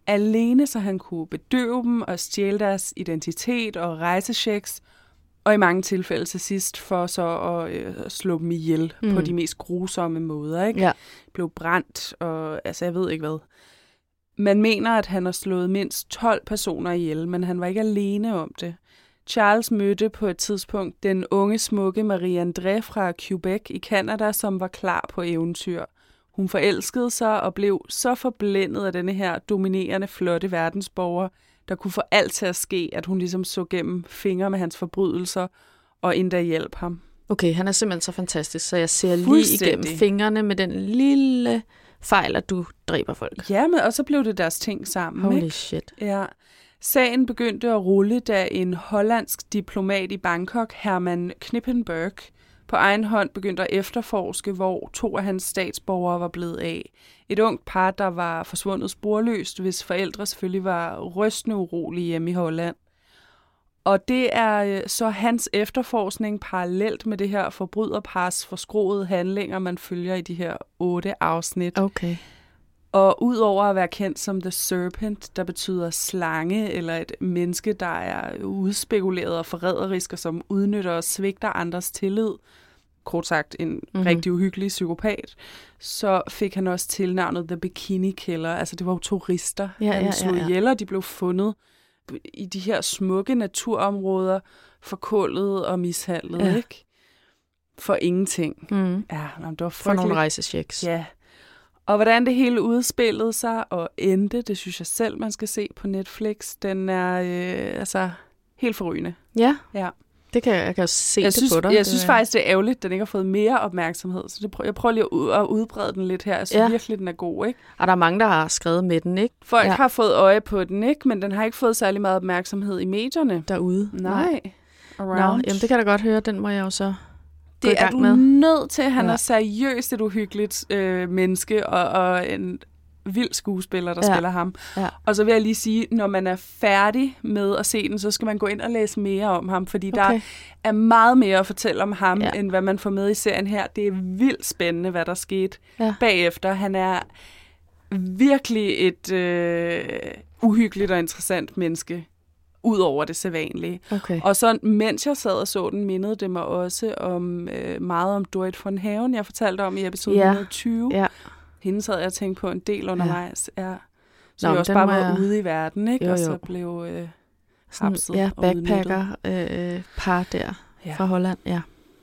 alene så han kunne bedøve dem og stjæle deres identitet og rejsechecks, og i mange tilfælde til sidst for så at slå dem ihjel på de mest grusomme måder. Ikke? Ja. Blev brændt, og altså jeg ved ikke hvad. Man mener, at han har slået mindst 12 personer ihjel, men han var ikke alene om det. Charles mødte på et tidspunkt den unge, smukke Marie-André fra Quebec i Canada, som var klar på eventyr. Hun forelskede sig og blev så forblændet af denne her dominerende, flotte verdensborger, der kunne få alt til at ske, at hun ligesom så gennem fingre med hans forbrydelser og endda hjælpe ham. Okay, han er simpelthen så fantastisk, så jeg ser lige igennem fingrene med den lille fejl, at du dræber folk. Ja, men og så blev det deres ting sammen. Holy ikke? shit. Ja. Sagen begyndte at rulle, da en hollandsk diplomat i Bangkok, Herman Knippenberg, på egen hånd begyndte at efterforske, hvor 2 af hans statsborgere var blevet af. Et ungt par, der var forsvundet sporløst, hvis forældre selvfølgelig var rystende urolige hjemme i Holland. Og det er så hans efterforskning parallelt med det her forbryderpars forskroede handlinger, man følger i de her 8 afsnit. Okay. Og udover at være kendt som The Serpent, der betyder slange, eller et menneske, der er udspekuleret og forræderisk, og som udnytter og svigter andres tillid, kort sagt en rigtig uhyggelig psykopat, så fik han også tilnavnet The Bikini Killer. Altså det var jo turister, han slog ihjel, og de blev fundet i de her smukke naturområder, forkullet og mishandlet, ikke? For ingenting. Mm. Ja, det var frygteligt. For nogle rejsechecks. Ja. Og hvordan det hele udspillede sig og endte, det synes jeg selv, man skal se på Netflix. Den er altså helt forrygende. Ja, ja. Det kan jeg kan se det på dig. Jeg synes faktisk, det er ærgerligt, at den ikke har fået mere opmærksomhed. Så jeg prøver lige at udbrede den lidt her. Jeg synes virkelig, den er god, ikke? Og der er mange, der har skrevet med den, ikke? Folk har fået øje på den, ikke? Men den har ikke fået særlig meget opmærksomhed i medierne. Derude? Nej. Jamen, det kan da godt høre. Den må jeg jo så gå i gang med. med. Det er du nødt til. Han er seriøst et uhyggeligt menneske og en vild skuespiller, der spiller ham. Ja. Og så vil jeg lige sige, når man er færdig med at se den, så skal man gå ind og læse mere om ham, fordi der er meget mere at fortælle om ham, end hvad man får med i serien her. Det er vildt spændende, hvad der skete bagefter. Han er virkelig et uhyggeligt og interessant menneske, ud over det sædvanlige. Okay. Og så, mens jeg sad og så den, mindede det mig også om meget om Dorrit von Haven, jeg fortalte om i episode 120. Ja. Hende sad jeg og tænkte på en del undervejs. Ja. Så jeg også bare var ude i verden, ikke? Jo. Og så blev hapset og backpacker par der fra Holland. Ja.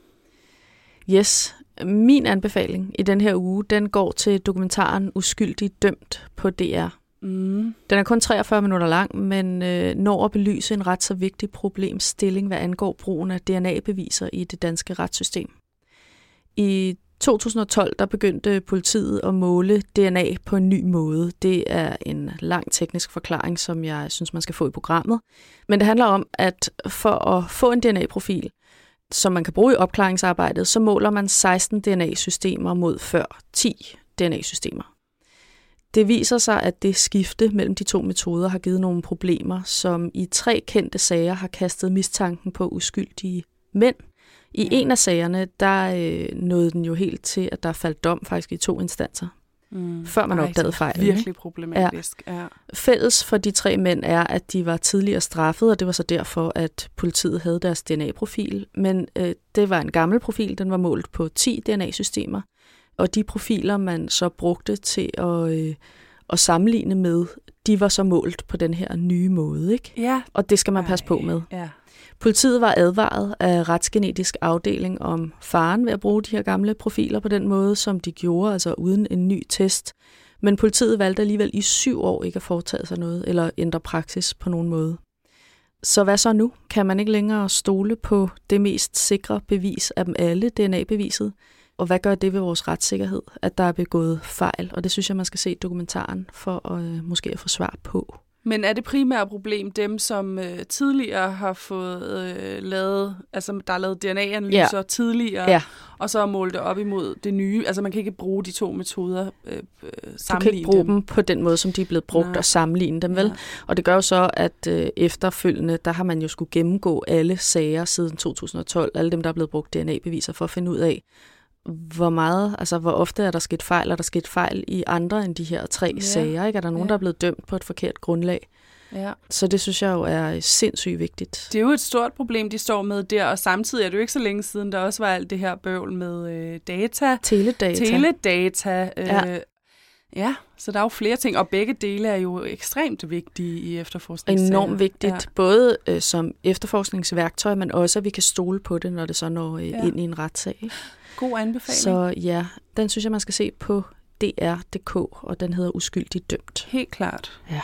Yes. Min anbefaling i den her uge, den går til dokumentaren Uskyldig dømt på DR. Mm. Den er kun 43 minutter lang, men når at belyse en ret så vigtig problemstilling, hvad angår brugen af DNA-beviser i det danske retssystem. I 2012 der begyndte politiet at måle DNA på en ny måde. Det er en lang teknisk forklaring, som jeg synes, man skal få i programmet. Men det handler om, at for at få en DNA-profil, som man kan bruge i opklaringsarbejdet, så måler man 16 DNA-systemer mod før 10 DNA-systemer. Det viser sig, at det skifte mellem de 2 metoder har givet nogle problemer, som i 3 kendte sager har kastet mistanken på uskyldige mænd. I en af sagerne, der nåede den jo helt til, at der faldt dom faktisk i 2 instanser, før man opdagede fejlen. Virkelig problematisk. Ja. Fælles for de 3 mænd er, at de var tidligere straffet, og det var så derfor, at politiet havde deres DNA-profil. Men det var en gammel profil, den var målt på 10 DNA-systemer, og de profiler, man så brugte til at sammenligne med, de var så målt på den her nye måde, ikke? Ja. Og det skal man passe på med. Ja. Politiet var advaret af retsgenetisk afdeling om faren ved at bruge de her gamle profiler på den måde, som de gjorde, altså uden en ny test. Men politiet valgte alligevel i 7 år ikke at foretage sig noget eller ændre praksis på nogen måde. Så hvad så nu? Kan man ikke længere stole på det mest sikre bevis af dem alle, DNA-beviset? Og hvad gør det ved vores retssikkerhed, at der er begået fejl? Og det synes jeg, man skal se dokumentaren for at måske at få svar på. Men er det primære problem dem, som tidligere har fået lavet, altså der er lavet DNA-analyser tidligere, og så målt det op imod det nye? Altså man kan ikke bruge de 2 metoder sammenligne. Du kan ikke bruge dem på den måde, som de er blevet brugt, og sammenligne dem, vel? Og det gør jo så, at efterfølgende, der har man jo skulle gennemgå alle sager siden 2012, alle dem, der er blevet brugt DNA-beviser for at finde ud af, hvor ofte er der sket fejl? Er der sket fejl i andre end de her 3 sager? Ikke? Er der nogen, der er blevet dømt på et forkert grundlag? Ja. Så det synes jeg jo er sindssygt vigtigt. Det er jo et stort problem, de står med der, og samtidig er det jo ikke så længe siden, der også var alt det her bøvl med data. Teledata. Ja, så der er jo flere ting, og begge dele er jo ekstremt vigtige i efterforskningssager. Enormt vigtigt, både som efterforskningsværktøj, men også, at vi kan stole på det, når det så når ind i en retssag. God anbefaling. Så ja, den synes jeg, man skal se på dr.dk, og den hedder Uskyldigt dømt. Helt klart. Ja.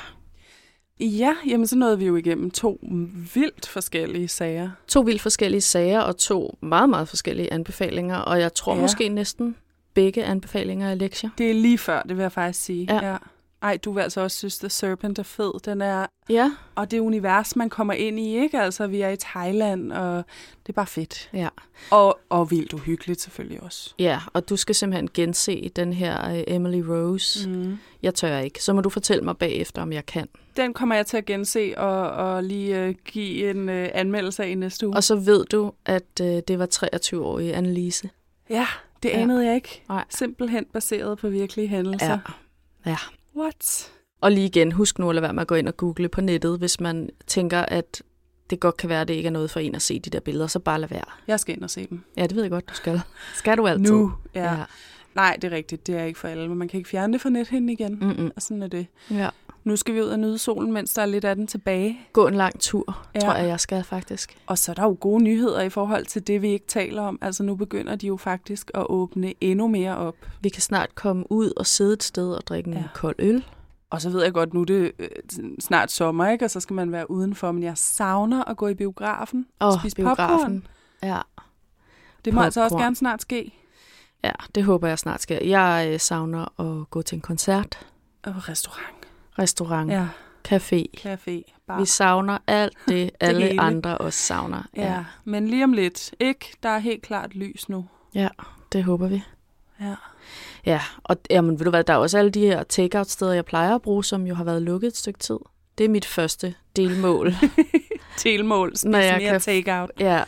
Ja, jamen så nåede vi jo igennem 2 vildt forskellige sager. 2 vildt forskellige sager, og 2 meget, meget forskellige anbefalinger, og jeg tror måske næsten begge anbefalinger er lektier. Det er lige før, det vil jeg faktisk sige. Ja. Ej, du vil altså også synes, The Serpent er fed. Den er... Ja. Og det univers, man kommer ind i, ikke? Altså, vi er i Thailand, og det er bare fedt. Ja. Og vildt uhyggeligt selvfølgelig også. Ja, og du skal simpelthen gense den her Emily Rose. Jeg tør ikke. Så må du fortælle mig bagefter, om jeg kan. Den kommer jeg til at gense og lige give en anmeldelse af i næste uge. Og så ved du, at det var 23-årige Annelise. Ja, det anede jeg ikke. Nej. Simpelthen baseret på virkelige hændelser. Ja. What? Og lige igen, husk nu at lade være med at gå ind og google på nettet, hvis man tænker, at det godt kan være, at det ikke er noget for en at se de der billeder, så bare lad være. Jeg skal ind og se dem. Ja, det ved jeg godt, du skal. Skal du altid? Nu, ja. Nej, det er rigtigt. Det er ikke for alle, men man kan ikke fjerne det fra nethinden igen. Og sådan er det. Ja. Nu skal vi ud og nyde solen, mens der er lidt af den tilbage. Gå en lang tur, tror jeg skal faktisk. Og så er der jo gode nyheder i forhold til det, vi ikke taler om. Altså nu begynder de jo faktisk at åbne endnu mere op. Vi kan snart komme ud og sidde et sted og drikke en kold øl. Og så ved jeg godt, nu er det snart sommer, ikke? Og så skal man være udenfor. Men jeg savner at gå i biografen og spise popcorn. Ja. Det må altså også gerne snart ske. Ja, det håber jeg snart sker. Jeg savner at gå til en koncert. Og restaurant. Ja. Café. Bar. Vi savner alt det, alle hele. Andre også savner. Ja, men lige om lidt. Ikke? Der er helt klart lys nu. Ja, det håber vi. Ja. Ja, og jamen, ved du hvad, der er også alle de her take-out-steder, jeg plejer at bruge, som jo har været lukket et stykke tid. Det er mit første delmål. Delmål, mere take-out. Ja.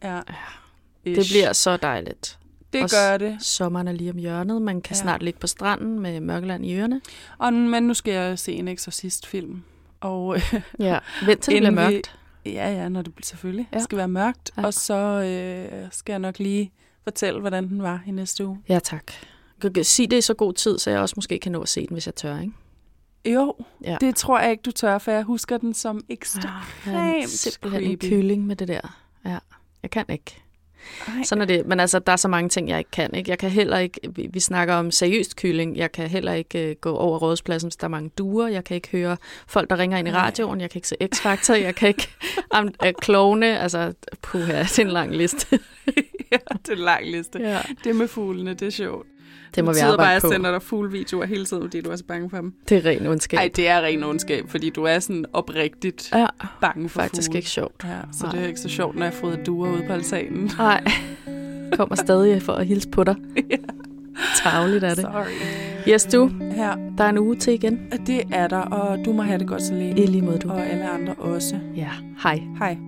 Det bliver så dejligt. Det gør det. Sommeren er lige om hjørnet. Man kan snart ligge på stranden med Mørkeland i ørerne. Men nu skal jeg se en Exorcist-film. Og vent til det bliver mørkt. Ja, når det selvfølgelig skal være mørkt. Ja. Og så skal jeg nok lige fortælle, hvordan den var i næste uge. Ja, tak. Sig det i så god tid, så jeg også måske kan nå at se den, hvis jeg tør, ikke? Jo, det tror jeg ikke, du tør, for jeg husker den som ekstremt simpelthen en kylling med det der. Ja, jeg kan ikke. Ej. Sådan er det. Men altså, der er så mange ting, jeg ikke kan. Ikke? Jeg kan heller ikke, vi snakker om seriøst kylling, jeg kan heller ikke gå over Rådhuspladsen, hvis der er mange duer. Jeg kan ikke høre folk, der ringer ind i radioen. Jeg kan ikke se X-Factor. Jeg kan ikke klovne. Altså, puha, det er en lang liste. Ja, det er en lang liste. Ja. Det med fuglene, det er sjovt. Det må vi arbejde på. Bare, at jeg sender dig fuglevideoer hele tiden, fordi du er så bange for dem. Det er ren ondskab. Nej, det er ren ondskab, fordi du er sådan oprigtigt bange for faktisk fugle. Ikke sjovt. Ja, så det er ikke så sjovt, når jeg har fået duer ude på altanen. Nej, kommer stadig for at hilse på dig. Ja. Tarveligt er det. Sorry. Yes, du. Her. Der er en uge til igen. Det er der, og du må have det godt så længe. I lige måde, du. Og alle andre også. Ja, hej. Hej.